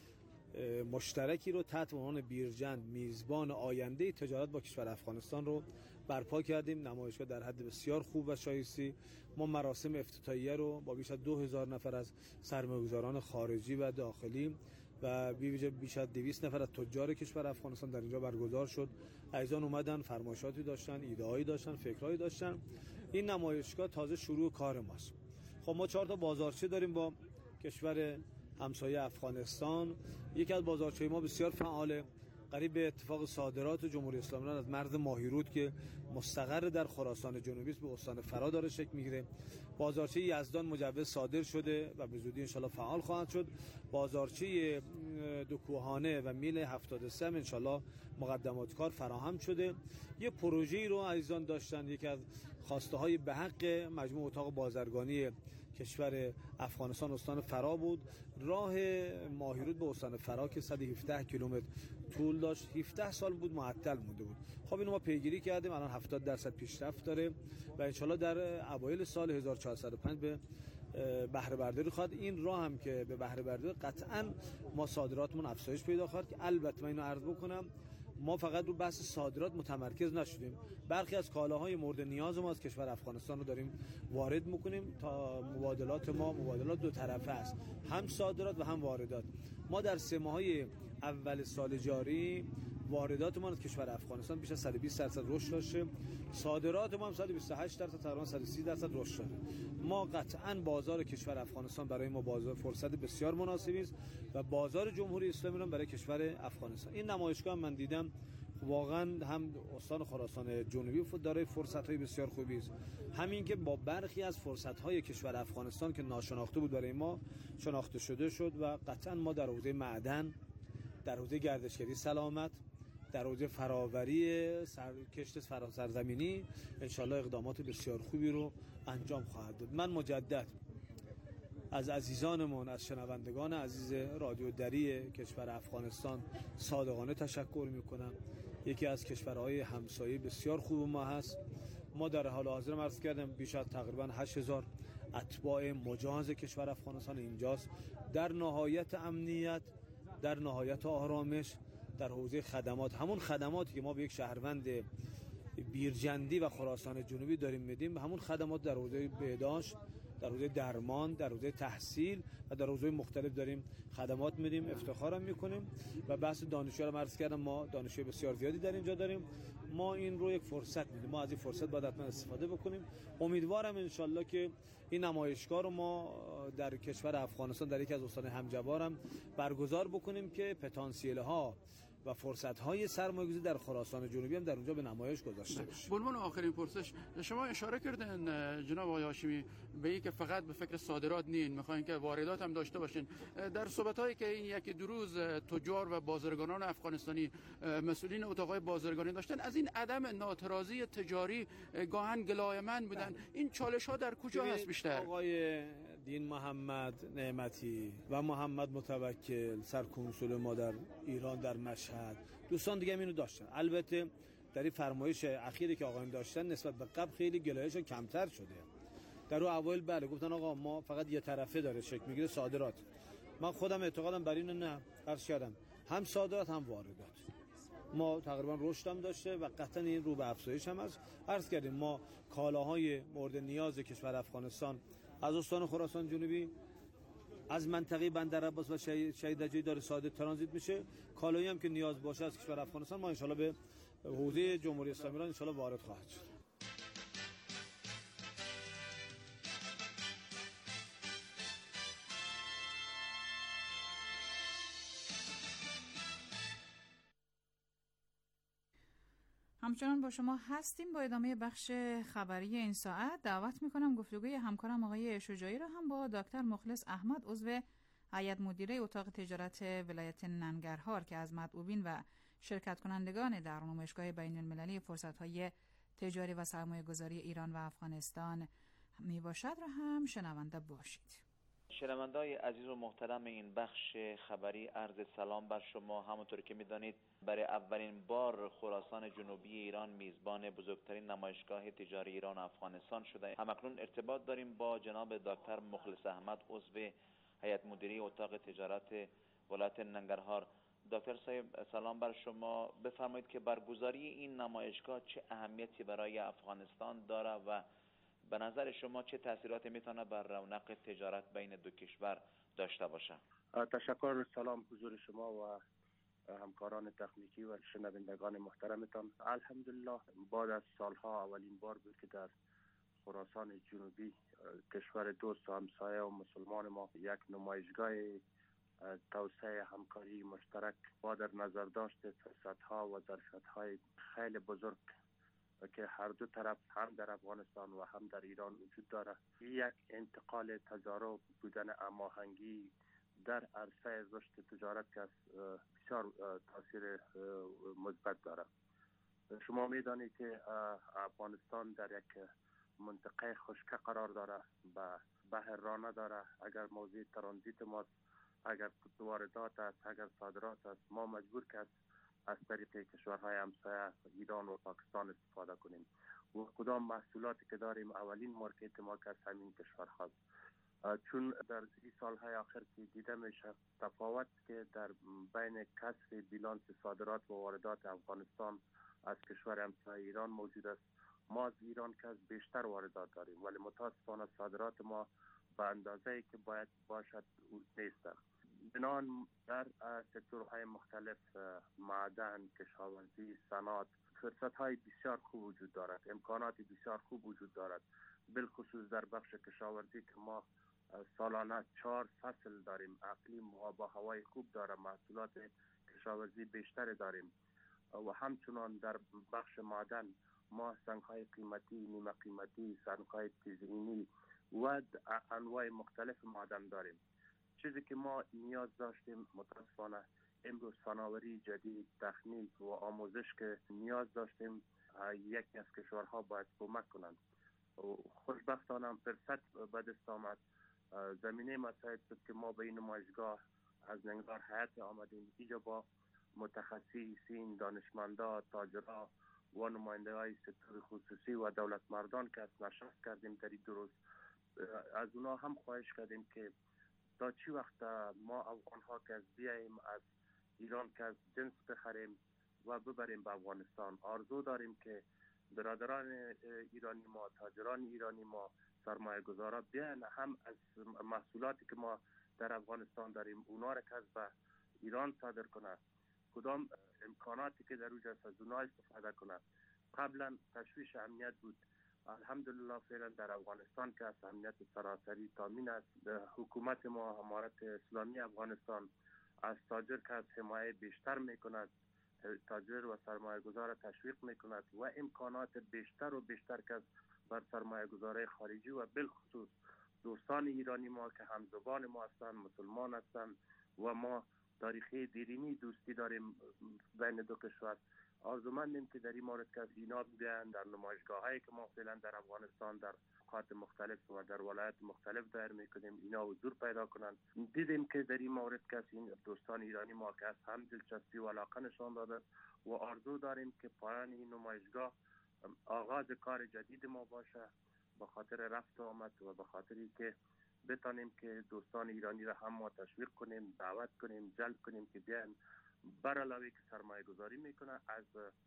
مشترکی رو تحت عنوان بیرجند میزبان آینده تجارت با کشور افغانستان رو برپا کردیم. نمایشگاه در حد بسیار خوب و شایسته. ما مراسم افتتاحیه رو با بیش از 2000 نفر از سرمایه‌گذاران خارجی و داخلی و بیش از 200 نفر از تجار کشور افغانستان در اینجا برگزار شد. عزیزان اومدن، فرمایشاتی داشتن، ایده‌هایی داشتن، فکرهایی داشتن. این نمایشگاه تازه شروع کار ماست. خب ما 4 تا بازارچه داریم با کشور همسایه افغانستان. یکی از بازارچه‌های ما بسیار فعاله، قریب به اتفاق صادرات جمهوری اسلامی ایران از مرز ماهیرود که مستقر در خراسان جنوبی است به استان فرا داره شکل میگیره. بازارچه یزدان مجوز صادر شده و به زودی ان شاءالله فعال خواهد شد. بازارچه دوکوهانه و میل 73 ان شاءالله مقدمات کار فراهم شده. یه پروژه‌ای رو عزیزان داشتن، یکی از خواسته های به حق مجموعه اتاق بازرگانی کشور افغانستان استان فرا بود. راه ماهیرود به استان فرا که 117 کیلومتر طول داشت 17 سال بود معطل مونده بود. خب اینو ما پیگیری کردیم، الان 70% پیشرفت داره و ان شاءالله در اوایل سال 1405 به بهره برداری خواهد. این راه هم که به بهره برداری قطعاً ما صادراتمون افزایش پیدا خواهد که البته من اینو عرض بکنم ما فقط رو بحث صادرات متمرکز نشدیم. برخی از کالاهای مورد نیاز ما از کشور افغانستان رو داریم وارد میکنیم تا مبادلات ما مبادلات دو طرفه است، هم صادرات و هم واردات. ما در 3 ماهه اول سال جاری واردات ما از کشور افغانستان بیش از 120% رشد داشته، صادرات ما هم 128% تقریبا 130% رشد داره. ما قطعاً بازار کشور افغانستان برای ما بازار فرصت بسیار مناسبی است و بازار جمهوری اسلامی ایران برای کشور افغانستان. این نمایشگاه من دیدم واقعاً هم استان خراسان جنوبی دارای فرصت‌های بسیار خوبی است، همین که با برخی از فرصت‌های کشور افغانستان که ناشناخته بود برای ما شناخته شده شد و قطعاً ما در حوزه معدن، در حوزه گردشگری سلامت، در حوزه فراوری کشت سرزمینی انشالله اقدامات بسیار خوبی رو انجام خواهد داد. من مجدد از عزیزانمون، از شنوندگان عزیز رادیو دری کشور افغانستان صادقانه تشکر میکنم. یکی از کشورهای همسایه بسیار خوب ما هست. ما در حال حاضر عرض کردم بیش از تقریبا 8000 اتباع مجاز کشور افغانستان اینجاست، در نهایت امنیت، در نهایت آرامش، در حوزه خدمات، همون خدماتی که ما به یک شهروند بیرجندی و خراسان جنوبی داریم میدیم، همون خدمات در حوزه بهداشت، در حوزه درمان، در حوزه تحصیل و در حوزه مختلف داریم خدمات میدیم. افتخارم میکنیم و بحث دانشجو رو عرض کردم، ما دانشجو بسیار زیادی در اینجا داریم. ما این رو یک فرصت میدیم، ما از این فرصت باید حتما استفاده بکنیم. امیدوارم انشالله که این نمایشگاه رو ما در کشور افغانستان در یکی از استان همجوارم برگزار بکنیم که پتانسیل ها و فرصت‌های سرمایه‌گذاری در خراسان جنوبی هم در اونجا به نمایش گذاشته بشه. به عنوان آخرین پرسش، شما اشاره کردن جناب آقای هاشمی به اینکه فقط به فکر صادرات نین، می‌خواین که واردات هم داشته باشین. در صحبت‌هایی که این یکی دو روز تجار و بازرگانان افغانستانی، مسئولین اتاق‌های بازرگانی داشتن، از این عدم ناترازی تجاری گاهن گلایه‌مند بودن. این چالش‌ها در کجا هست بیشتر؟ آقای دین محمد نعمتی و محمد متوکل سرکنسول ما در ایران در مشهد، دوستان دیگه اینو داشتن. البته در این فرمایش اخیری که آقایان داشتن نسبت به قبل خیلی گلایه‌شون کمتر شده. در اون اوایل بله گفتن آقا ما فقط یه طرفه داره شکل میگیره صادرات. من خودم اعتقادم بر اینه نه، عرض کردم هم صادرات هم واردات ما تقریبا رشد هم داشته و قطعا این رو به افزایش هم هست. عرض کردیم ما کالاهای مورد نیاز کشور افغانستان از استان خراسان جنوبی، از منطقه بندر عباس و شهید رجایی داره صادر ترانزیت میشه. کالایی هم که نیاز باشه از کشور افغانستان ما انشالله به حوزه جمهوری اسلامی ایران انشالله وارد خواهد شد. همچنان با شما هستیم با ادامه بخش خبری این ساعت. دعوت میکنم گفتگوی همکارم آقای شجاعی را هم با دکتر مخلص احمد عضو هیئت مدیره اتاق تجارت ولایت ننگرهار که از مدعوین و شرکت کنندگان در نمایشگاه بین المللی فرصت‌های تجاری و سرمایه‌گذاری ایران و افغانستان می باشد را هم شنونده باشید. شنونده‌های عزیز و محترم این بخش خبری عرض سلام بر شما. همونطور که می‌دانید برای اولین بار خراسان جنوبی ایران میزبان بزرگترین نمایشگاه تجاری ایران و افغانستان شده. همکنون ارتباط داریم با جناب دکتر مخلص احمد عضو هیئت مدیره اتاق تجارت ولایت ننگرهار. دکتر صاحب سلام بر شما. بفرمایید که برگزاری این نمایشگاه چه اهمیتی برای افغانستان داره و به نظر شما چه تاثیراتی میتونه بر رونق تجارت بین دو کشور داشته باشه؟ تشکر. سلام حضور شما و همکاران تکنیکی و شنوندگان محترمتان. الحمدلله بعد از سالها اولین بار بود که در خراسان جنوبی کشور دوست و همسایه و مسلمان ما یک نمایشگاه توسعه همکاری مشترک با در نظر داشت فرصت‌ها و ظرفیت‌های خیلی بزرگ که هر دو طرف هم در افغانستان و هم در ایران وجود داره، یک انتقال تجارب بودن هماهنگی در عرصه رشد تجارت که بسیار تاثیر مثبت داره. شما میدانید که افغانستان در یک منطقه خشک قرار داره، به بحر را نداره. اگر موضوع ترانزیت ما، اگر واردات است، اگر صادرات است، ما مجبور که از طریق کشورهای همسایه ایران و پاکستان استفاده کنیم و کدام محصولاتی که داریم اولین مارکت ما که از همین کشور هست. چون در این سالهای آخر که دیده میشه تفاوت که در بین کسر بیلانس صادرات و واردات افغانستان از کشور همسایه ایران موجود است. ما از ایران که از بیشتر واردات داریم ولی متاسفانه صادرات ما به اندازه‌ای که باید باشد نیست. بنان در سکتورهای مختلف معدن، کشاورزی، صنعت فرصت‌های بسیار خوب وجود دارد، امکانات بسیار خوب وجود دارد. بالخصوص در بخش کشاورزی که ما سالانه 4 فصل داریم، اقلیم و آب و هوای خوب داره، محصولات کشاورزی بیشتر داریم و همچنان در بخش معدن ما سنگ‌های قیمتی، نیمه قیمتی، سنگ‌های تزئینی و انواع مختلف معدن داریم. چیزی که ما نیاز داشتیم متاسفانه امروز فناوری جدید، تکنیک و آموزش که نیاز داشتیم یکی از کشورها باید کمک کنند. خوشبختانه فرصت به دست آمد، زمینه مساعد شد که ما به این نمایشگاه از ننگرهار هیئت آمدیم. اینجا با متخصصین، دانشمندا، تاجرها و نماینده‌های سکتور خصوصی و دولت مردان که از نشست کردیم در این 2 روز از اونا هم خواهش کردیم که تا چی وقت ما افغان ها که از بیاییم از ایران که از جنس بخریم و ببریم به افغانستان. آرزو داریم که برادران ایرانی ما، تاجران ایرانی ما، سرمایه گذارا بیان هم از محصولاتی که ما در افغانستان داریم اونا را که از به ایران صادر کنند. کدام امکاناتی که در اوج است از اونا استفاده کنند. قبلا تشویش امنیت بود، الحمدلله فعلا در افغانستان که از امنیت سراسری تامین است. حکومت ما، امارت اسلامی افغانستان از تاجر که از حمایه بیشتر میکند، تاجر و سرمایه گذار تشویق میکند و امکانات بیشتر و بیشتر که بر سرمایه گذاره خارجی و بالخصوص دوستان ایرانی ما که همزبان ما هستند، مسلمان هستند و ما تاریخی دیرینی دوستی داریم بین دو کشور. آرزومندیم که در این مورد که اینا بیان در نمایشگاهایی که ما فعلا در افغانستان در نقاط مختلف و در ولایت مختلف دایر میکنیم اینا حضور پیدا کنند. دیدیم که در این مورد که این دوستان ایرانی ما که هم دلچسپی و علاقه نشان داده و آرزو داریم که پایان این نمایشگاه آغاز کار جدید ما باشه، به خاطر رفت و آمد و به خاطری که بتانیم که دوستان ایرانی را هم ما تشویق کنیم، دعوت کنیم، جلب کنیم که بیان بر علاوه که سرمایه گذاری میکنه از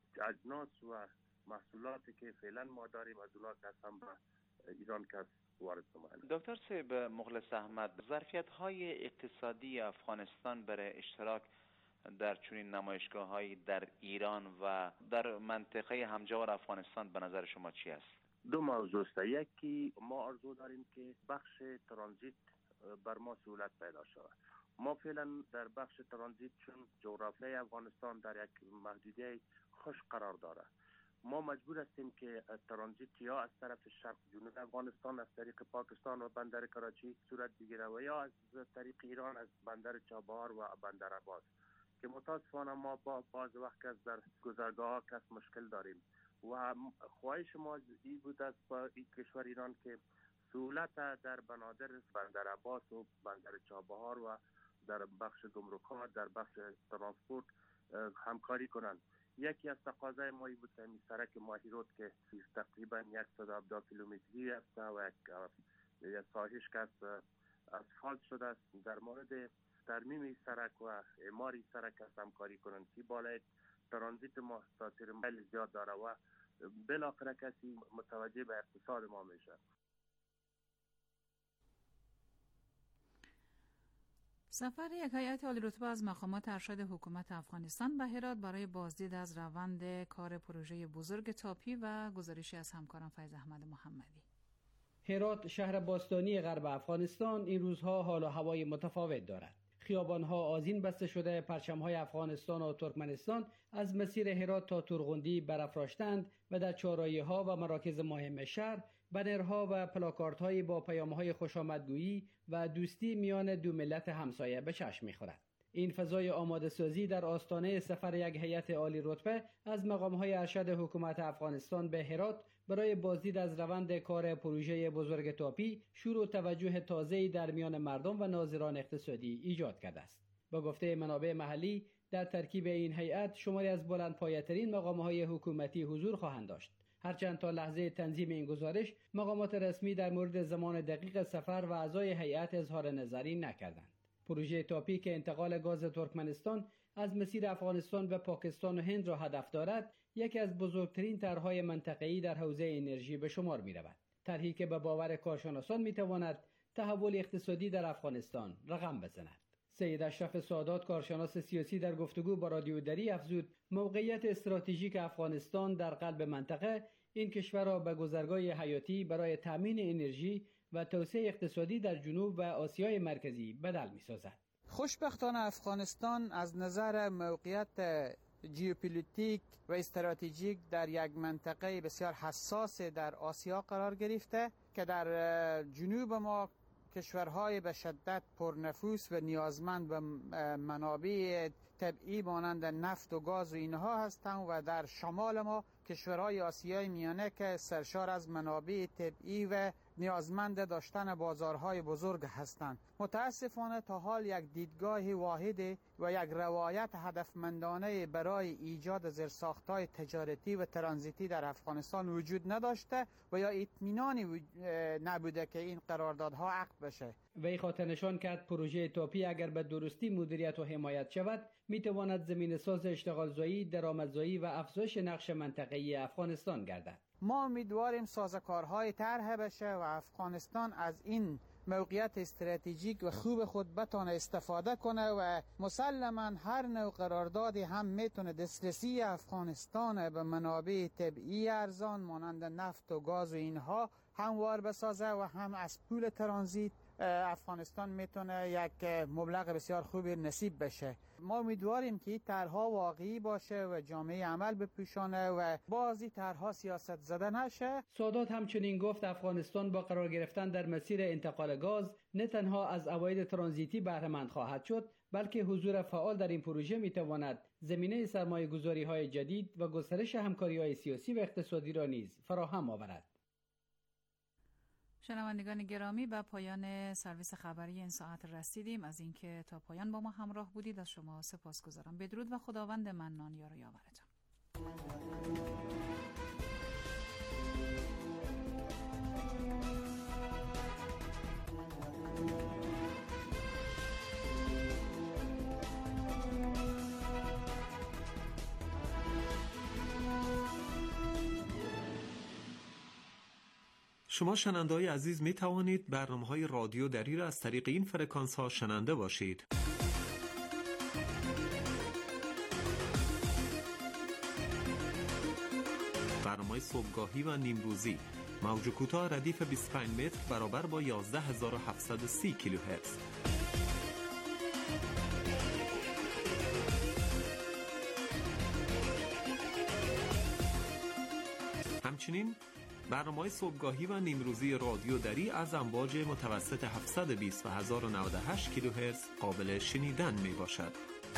اجناس و محصولاتی که فعلا ما داریم از اونا که هم به ایران که وارد کنند. دکتر صاحب مخلص احمد، ظرفیت‌های اقتصادی افغانستان برای اشتراک در چنین نمایشگاه‌هایی در ایران و در منطقه همجوار افغانستان به نظر شما چی است؟ دو موضوع است. یکی ما آرزو داریم که بخش ترانزیت بر ما سهولت پیدا شود. ما فعلا در بخش ترانزیت چون جغرافیای افغانستان در یک محدودیت خوش قرار داره، ما مجبور هستیم که ترانزیت یا از طرف شرق جنوب افغانستان از طریق پاکستان و بندر کراچی صورت بگیره و یا از طریق ایران از بندر چابهار و بندر عباس که متاسفانه ما با بعض وقت از در گذرگاه ها مشکل داریم و خواهش ما این بود است با این کشور ایران که سهولت در بنادر بندر عباس و بندر چابهار و در بخش گمرکات در بخش ترانسپورت همکاری کنند. یکی از تقاضای ما بود که این سرک ماهیرود که تقریبا 170 کیلومتری است و یک ساحش که اسفالت شده است، در مورد ترمیم سرک و اعمار سرک همکاری کنند که بالای ترانزیت ما تاثیر خیلی زیاد داره و بالاخره کسی متوجه به اقتصاد ما میشه. سفر یک هیئت عالی‌رتبه از مقامات ارشد حکومت افغانستان به هرات برای بازدید از روند کار پروژه بزرگ تاپی و گزارشی از همکارم فیض احمد محمدی. هرات شهر باستانی غرب افغانستان این روزها حال و هوای متفاوت دارد. خیابان‌ها آذین بسته شده، پرچم‌های افغانستان و ترکمنستان از مسیر هرات تا تورغندی برافراشتند و در چهارراهی‌ها و مراکز مهم شهر بنرها و پلاکاردهایی با پیام‌های خوشامدگویی و دوستی میان دو ملت همسایه به چشم می‌خورد. این فضای آماده سازی در آستانه سفر یک هیئت عالی رتبه از مقام‌های ارشد حکومت افغانستان به هرات برای بازدید از روند کار پروژه بزرگ تاپی شور و توجه تازه‌ای در میان مردم و ناظران اقتصادی ایجاد کرده است. با گفته منابع محلی در ترکیب این هیئت شماری از بلندپایه‌ترین مقام‌های حکومتی حضور خواهند داشت. هرچند تا لحظه تنظیم این گزارش مقامات رسمی در مورد زمان دقیق سفر و اعضای هیئت اظهار نظری نکردند. پروژه تاپی که انتقال گاز ترکمنستان از مسیر افغانستان و پاکستان و هند را هدف دارد، یکی از بزرگترین طرح‌های منطقه‌ای در حوزه انرژی به شمار می‌رود. طرحی که به باور کارشناسان می‌تواند تحول اقتصادی در افغانستان رقم بزند. سید اشرف سادات کارشناس سیاسی در گفتگو با رادیو دری افزود موقعیت استراتژیک افغانستان در قلب منطقه این کشور را به گذرگاه حیاتی برای تامین انرژی و توسعه اقتصادی در جنوب و آسیای مرکزی بدل می‌سازد. خوشبختانه افغانستان از نظر موقعیت ژئوپلیتیک و استراتژیک در یک منطقه بسیار حساس در آسیا قرار گرفته که در جنوب ما کشورهای به شدت پرنفوس و نیازمند به منابع طبیعی مانند نفت و گاز و اینها هستند و در شمال ما کشورهای آسیای میانه که سرشار از منابع طبیعی و نیازمند داشتن بازارهای بزرگ هستند. متاسفانه تا حال یک دیدگاه واحد و یک روایت هدفمندانه برای ایجاد زیرساخت‌های تجارتی و ترانزیتی در افغانستان وجود نداشته و یا اطمینانی نبوده که این قراردادها عقد بشه. وی خاطر نشان کرد پروژه تاپی اگر به درستی مدیریت و حمایت شود میتواند زمین ساز اشتغالزایی، درآمدزایی و افزایش نقش منطقه‌ای افغانستان گردد. ما امیدواریم سازوکارهای طرح بشه و افغانستان از این موقعیت استراتژیک و خوب خود بتونه استفاده کنه و مسلما هر نوع قراردادی هم میتونه دسترسی افغانستان به منابع طبیعی ارزان مانند نفت و گاز و اینها هموار بسازه و هم از پول ترانزیت افغانستان میتونه یک مبلغ بسیار خوبی نصیب بشه. ما امیدواریم که این طرحها واقعی باشه و جامعه عمل بپوشانه و بازی طرحها سیاست زده نشه. سادات همچنین گفت افغانستان با قرار گرفتن در مسیر انتقال گاز نه تنها از عواید ترانزیتی بهره مند خواهد شد، بلکه حضور فعال در این پروژه میتواند زمینه سرمایه‌گذاری‌های جدید و گسترش همکاری‌های سیاسی و اقتصادی را نیز فراهم آورد. شنوندگان گرامی، به پایان سرویس خبری این ساعت رسیدیم. از اینکه تا پایان با ما همراه بودید از شما سپاسگزارم. بدرود و خداوند منان یار و یاورتان. شما شنونده‌های عزیز می توانید برنامه‌های رادیو دری را از طریق این فرکانس‌ها شنونده باشید. برنامه صبحگاهی و نیمروزی موج کوتاه ردیف 25 متر برابر با 11730 کیلوهرتز. همچنین برنامه‌های صبحگاهی و نیمروزی رادیو دری از امواج متوسط 720 و 1098 کیلوهرتز قابل شنیدن می باشد.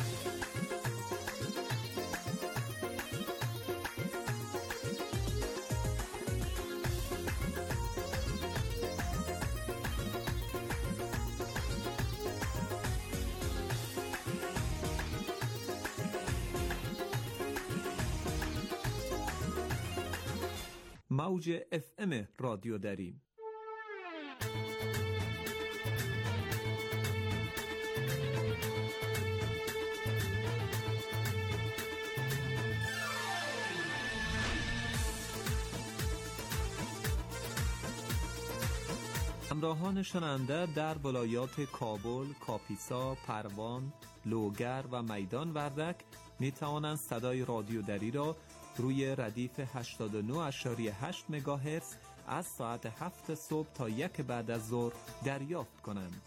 موج FM رادیو دری. همراهان شنونده در ولایات کابل، کاپیسا، پروان، لوگر و میدان وردک می توانند صدای رادیو دری را روی ردیف 89.8 مگاهرتز از ساعت 7 صبح تا 1 بعد از ظهر دریافت کنند.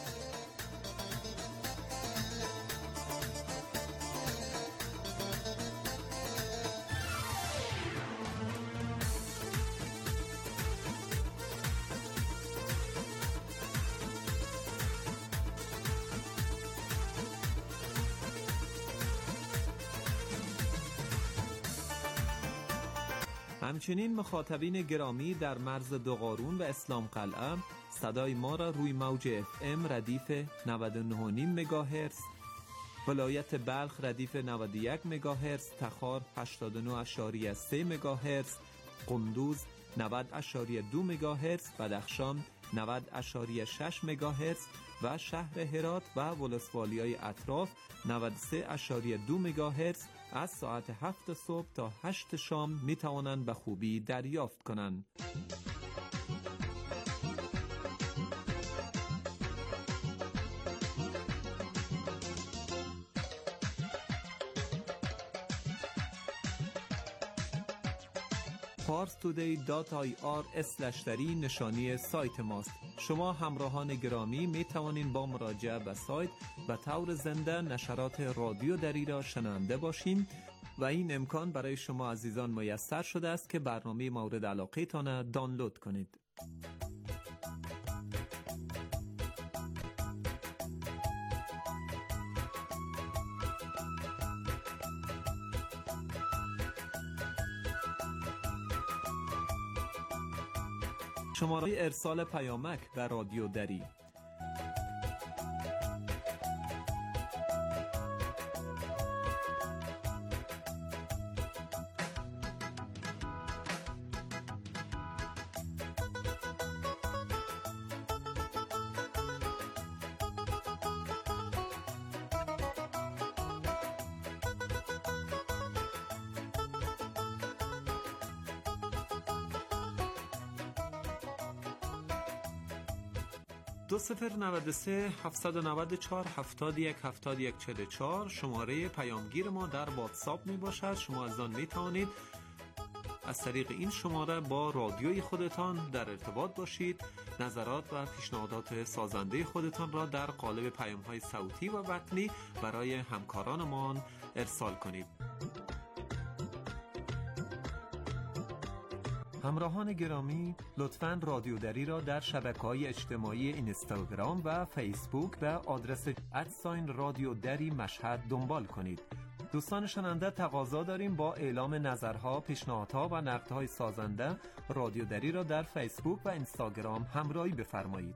همچنین مخاطبین گرامی در مرز دوقارون و اسلام قلعه صدای ما را روی موج FM ردیف 99.5 مگاهرتز، ولایت بلخ ردیف 91 مگاهرتز، تخار 89.3 مگاهرتز، قندوز 90.2 مگاهرتز، بدخشان 90.6 مگاهرتز و شهر هرات و ولسوالیای اطراف 93.2 مگاهرتز از ساعت 7 صبح تا 8 شام می توانند به خوبی دریافت کنند. parstoday.ir/dari نشانی سایت ماست. شما همراهان گرامی می توانید با مراجعه به سایت به طور زنده نشرات رادیو دری را شنونده باشین و این امکان برای شما عزیزان میسر شده است که برنامه مورد علاقه تان دانلود کنید. شماره ارسال پیامک به رادیو دری 2093 794 71 71 44 شماره پیامگیر ما در واتساپ می باشد. شما از آن می توانید از طریق این شماره با رادیوی خودتان در ارتباط باشید. نظرات و پیشنهادات سازنده خودتان را در قالب پیام‌های صوتی و متنی برای همکارانمان ارسال کنید. همراهان گرامی، لطفاً رادیو دری را در شبکه‌های اجتماعی اینستاگرام و فیسبوک به آدرس @رادیو دری مشهد دنبال کنید. دوستان شنونده، تقاضا داریم با اعلام نظرها، پیشنهادها و نقدهای سازنده رادیو دری را در فیسبوک و اینستاگرام همراهی بفرمایید.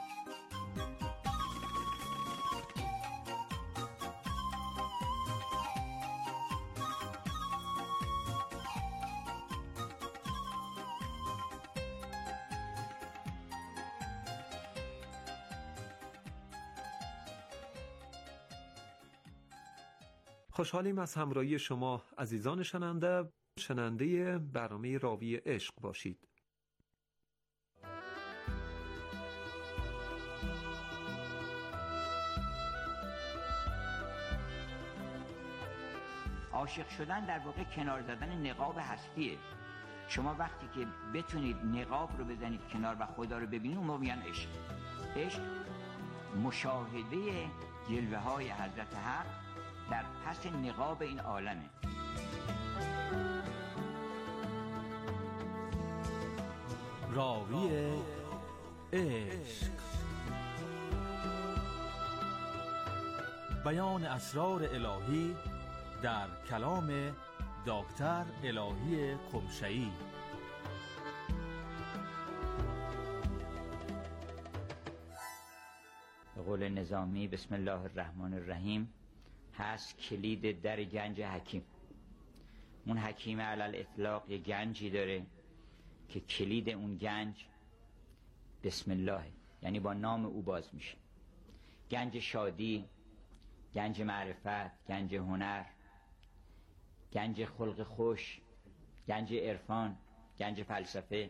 خوشحالیم از همراهی شما عزیزان شنونده برنامه راوی عشق باشید. عاشق شدن در واقع کنار زدن نقاب هستیه. شما وقتی که بتونید نقاب رو بزنید کنار و خدا رو ببینید، اون موقع میگن عشق. عشق مشاهده جلوه های حضرت حق در پس نقاب این عالمه. راوی عشق، بیان اسرار الهی در کلام دکتر الهی قمشه‌ای. به قول نظامی بسم الله الرحمن الرحیم هست کلید در گنج حکیم. اون حکیم علل اطلاق یه گنجی داره که کلید اون گنج بسم الله، یعنی با نام او باز میشه. گنج شادی، گنج معرفت، گنج هنر، گنج خلق خوش، گنج عرفان، گنج فلسفه،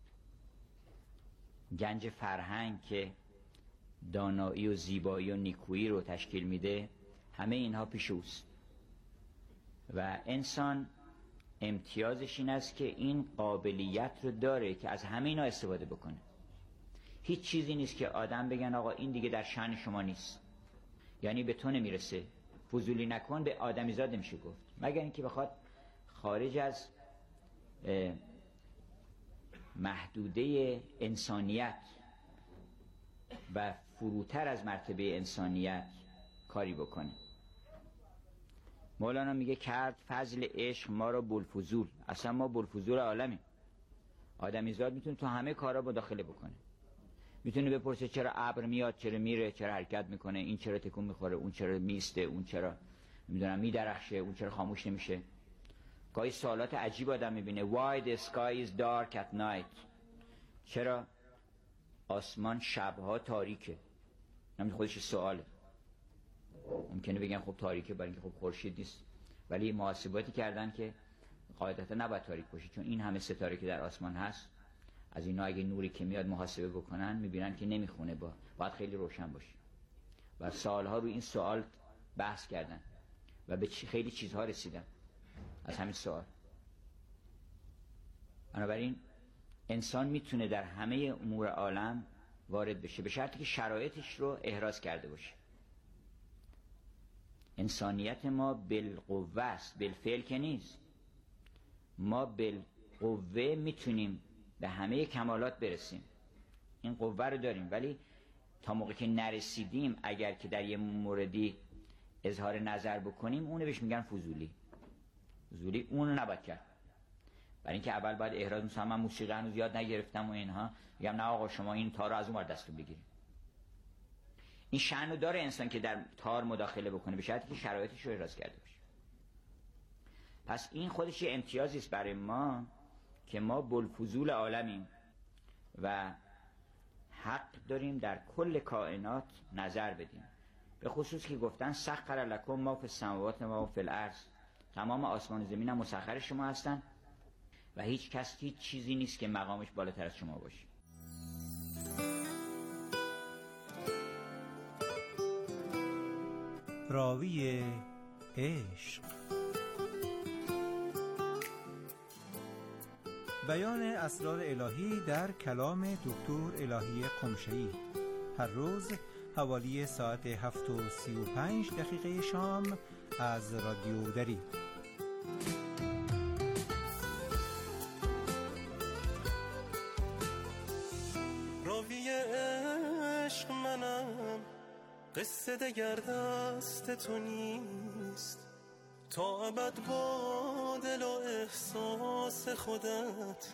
گنج فرهنگ که دانایی و زیبایی و نیکویی رو تشکیل میده، همه اینها پیش اوست. و انسان امتیازش این است که این قابلیت رو داره که از همه اینا استفاده بکنه. هیچ چیزی نیست که آدم بگن آقا این دیگه در شأن شما نیست، یعنی به تو نمیرسه، فضولی نکن، به آدمیزاد نمیشه گفت، مگر اینکه بخواد خارج از محدوده انسانیت و فروتر از مرتبه انسانیت کاری بکنه. مولانا میگه کرد فضل عشق ما را بوالفضول. اصلا ما بوالفضول عالمیم. آدمیزاد میتونه تو همه کارا مداخله بکنه، میتونه بپرسه چرا ابر میاد، چرا میره، چرا حرکت میکنه، این چرا تکون میخوره، اون چرا میسته، اون چرا نمیدونم میدرخشه، اون چرا خاموش نمیشه. گاهی سوالات عجیب آدم میبینه. Why the sky is dark at night؟ چرا آسمان شبها تاریکه؟ همین خودش سواله. ممکنه بگن خب تاریکه برای اینکه خب خورشید نیست، ولی محاسباتی کردن که قاعدتا نباید تاریک باشه، چون این همه ستاره که در آسمان هست، از اینا اگه نوری که میاد محاسبه بکنن میبینن که نمیخونه، باید خیلی روشن باشه. و سالها روی این سوال بحث کردن و به خیلی چیزها رسیدن از همین سوال. بنابراین انسان میتونه در همه امور عالم وارد بشه، به شرطی که شرایطش رو احراز کرده باشه. انسانیت ما بالقوه است، بالفعل که نیست. ما بالقوه میتونیم به همه کمالات برسیم، این قوه رو داریم، ولی تا موقع که نرسیدیم اگر که در یه موردی اظهار نظر بکنیم، اونو بهش میگن فضولی. فضولی اونو نباید کرد، برای اینکه اول باید احراز. مثلا من موسیقی هنوز یاد نگرفتم و اینها، میگم نه آقا شما این تار رو از اون ور دستون بگیرید. این شأنو داره انسان که در تار مداخله بکنه، به شرطی که شرایطش رو احراز کرده باشه. پس این خودش یه امتیازی است برای ما که ما بوالفضول عالمیم و حق داریم در کل کائنات نظر بدیم. به خصوص که گفتن سخر لکم ما فی السماوات و ما فی الارض، تمام آسمان و زمین هم مسخر شما هستن و هیچ کس هیچ چیزی نیست که مقامش بالاتر از شما باشه. راوی عشق. بیان اسرار الهی در کلام دکتر الهی قمشه‌ای، هر روز حوالی ساعت 7:35 شام از رادیو دری. راوی عشق منم، قصه دگر دست تو نیست، تا ابد با دل و احساس خودت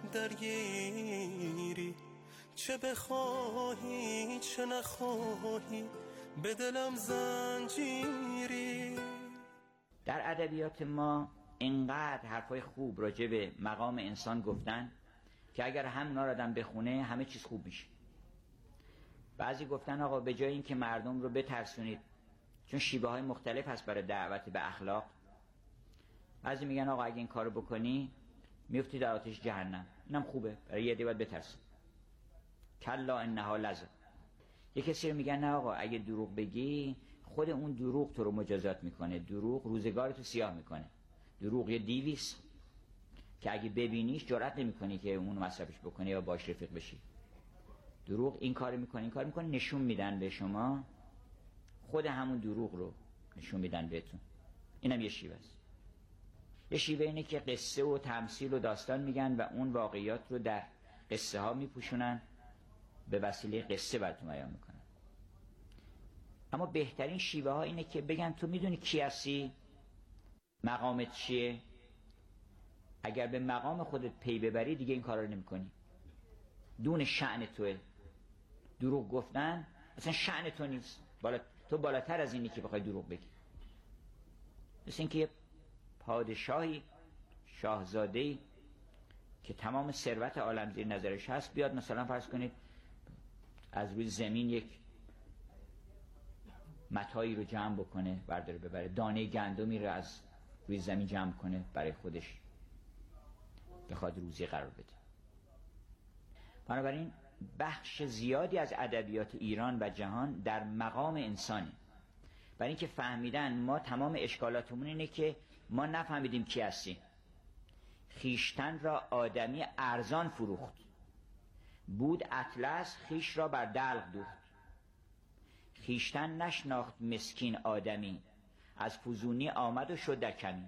درگیری، چه بخواهی چه نخواهی به دلم زنجیری. در ادبیات ما اینقدر حرفای خوب راجع به مقام انسان گفتن که اگر همینا رو آدم بخونه همه چیز خوب میشه. بعضی گفتن آقا به جای این که مردم رو بترسونید، چون شیوه های مختلف هست برای دعوت به اخلاق، بعضی میگن آقا اگه این کارو بکنی میفتی در آتش جهنم، اینم خوبه برای یه عده باید بترسه. کلا انها لظه. یه کسی رو میگن نه آقا اگه دروغ بگی خود اون دروغ تو رو مجازات میکنه، دروغ روزگارتو سیاه میکنه. دروغ یه دیویست که اگه ببینیش جرئت نمیکنی که اون مصرفش بکنی یا باش رفیق بشی. دروغ این کار میکنه این کار میکنه، نشون میدن به شما، خود همون دروغ رو نشون میدن بهتون. اینم یه شیوه است. یه شیوه اینه که قصه و تمثیل و داستان میگن و اون واقعیات رو در قصه ها میپوشونن، به وسیله قصه براتون بیان میکنن. اما بهترین شیوه ها اینه که بگن تو میدونی کی هستی؟ مقامت چیه؟ اگر به مقام خودت پی ببری دیگه این کارا رو نمی‌کنی. دون شأن توئه. دروغ گفتن اصلا شأن تو نیست. تو بالاتر از اینی که بخوای دروغ بگی. مثل اینکه یه پادشاهی، شاهزاده‌ای که تمام ثروت عالم زیر نظرش هست بیاد مثلا فرض کنید از روی زمین یک متاعی رو جمع بکنه، برداره ببره، دانه گندمی رو از روی زمین جمع کنه برای خودش بخواد روزی قرار بده. بنابراین بخش زیادی از ادبیات ایران و جهان در مقام انسانه. برای اینکه فهمیدن ما تمام اشکالاتمون اینه که ما نفهمیدیم کی هستیم. خیشتن را آدمی ارزان فروخت، بود اطلس خیش را بر دلق دوخت. خیشتن نشناخت مسکین آدمی، از فزونی آمد و شد در کمین.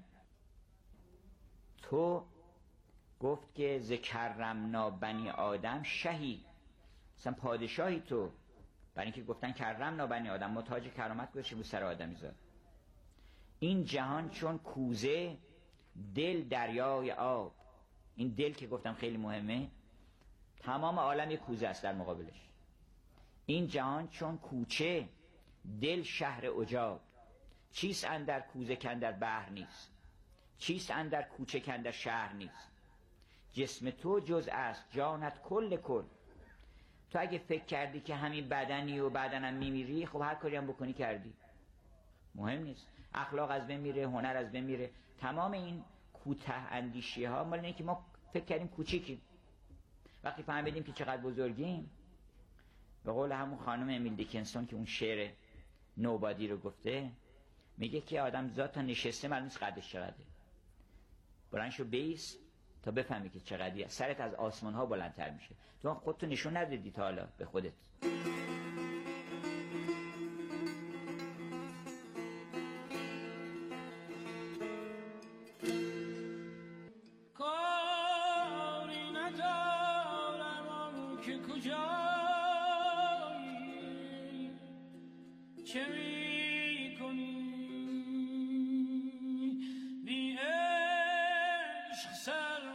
تو گفت که ذکرمنا بنی آدم شهی، مثلا پادشاهی تو، برای اینکه گفتن کرمنا بنی آدم، ما تاج کرامت گذاشتیم رو سر آدمی زاد. این جهان چون کوزه، دل دریای آب. این دل که گفتم خیلی مهمه، تمام عالم یک کوزه است در مقابلش. این جهان چون کوچه، دل شهر عجاب. چیست اندر کوزه کندر بحر نیست، چیست اندر کوچه کندر شهر نیست. جسم تو جز است جانت کل کل. تو اگه فکر کردی که همین بدنی و بدنم میمیری، خب هر کاری هم بکنی کردی، مهم نیست. اخلاق از بین میره، هنر از بین میره. تمام این کوته اندیشی ها مال اینه که ما فکر کردیم کوچیکیم. وقتی فهمیدیم که چقدر بزرگیم، به قول همون خانم امیل دیکنسون که اون شعر نوبادی رو گفته، میگه که آدم ذات تا نشسته معلوم نیست قدش چقدره. بلند شو بیس تا بفهمی که چقدری، سرت از آسمان ها بلندتر میشه. تو خودتو نشون ندادی تا حالا به خودت. کاری ندارم که کجایی، چه میکنی بی عشق سر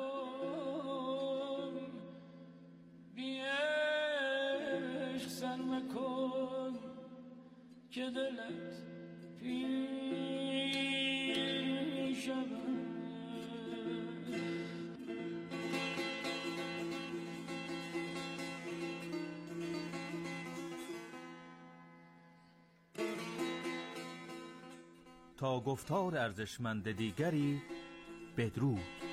مکن، بی عشق سر مکن که دلت پیشم. تا گفتار ارزشمند دیگری، بدرود.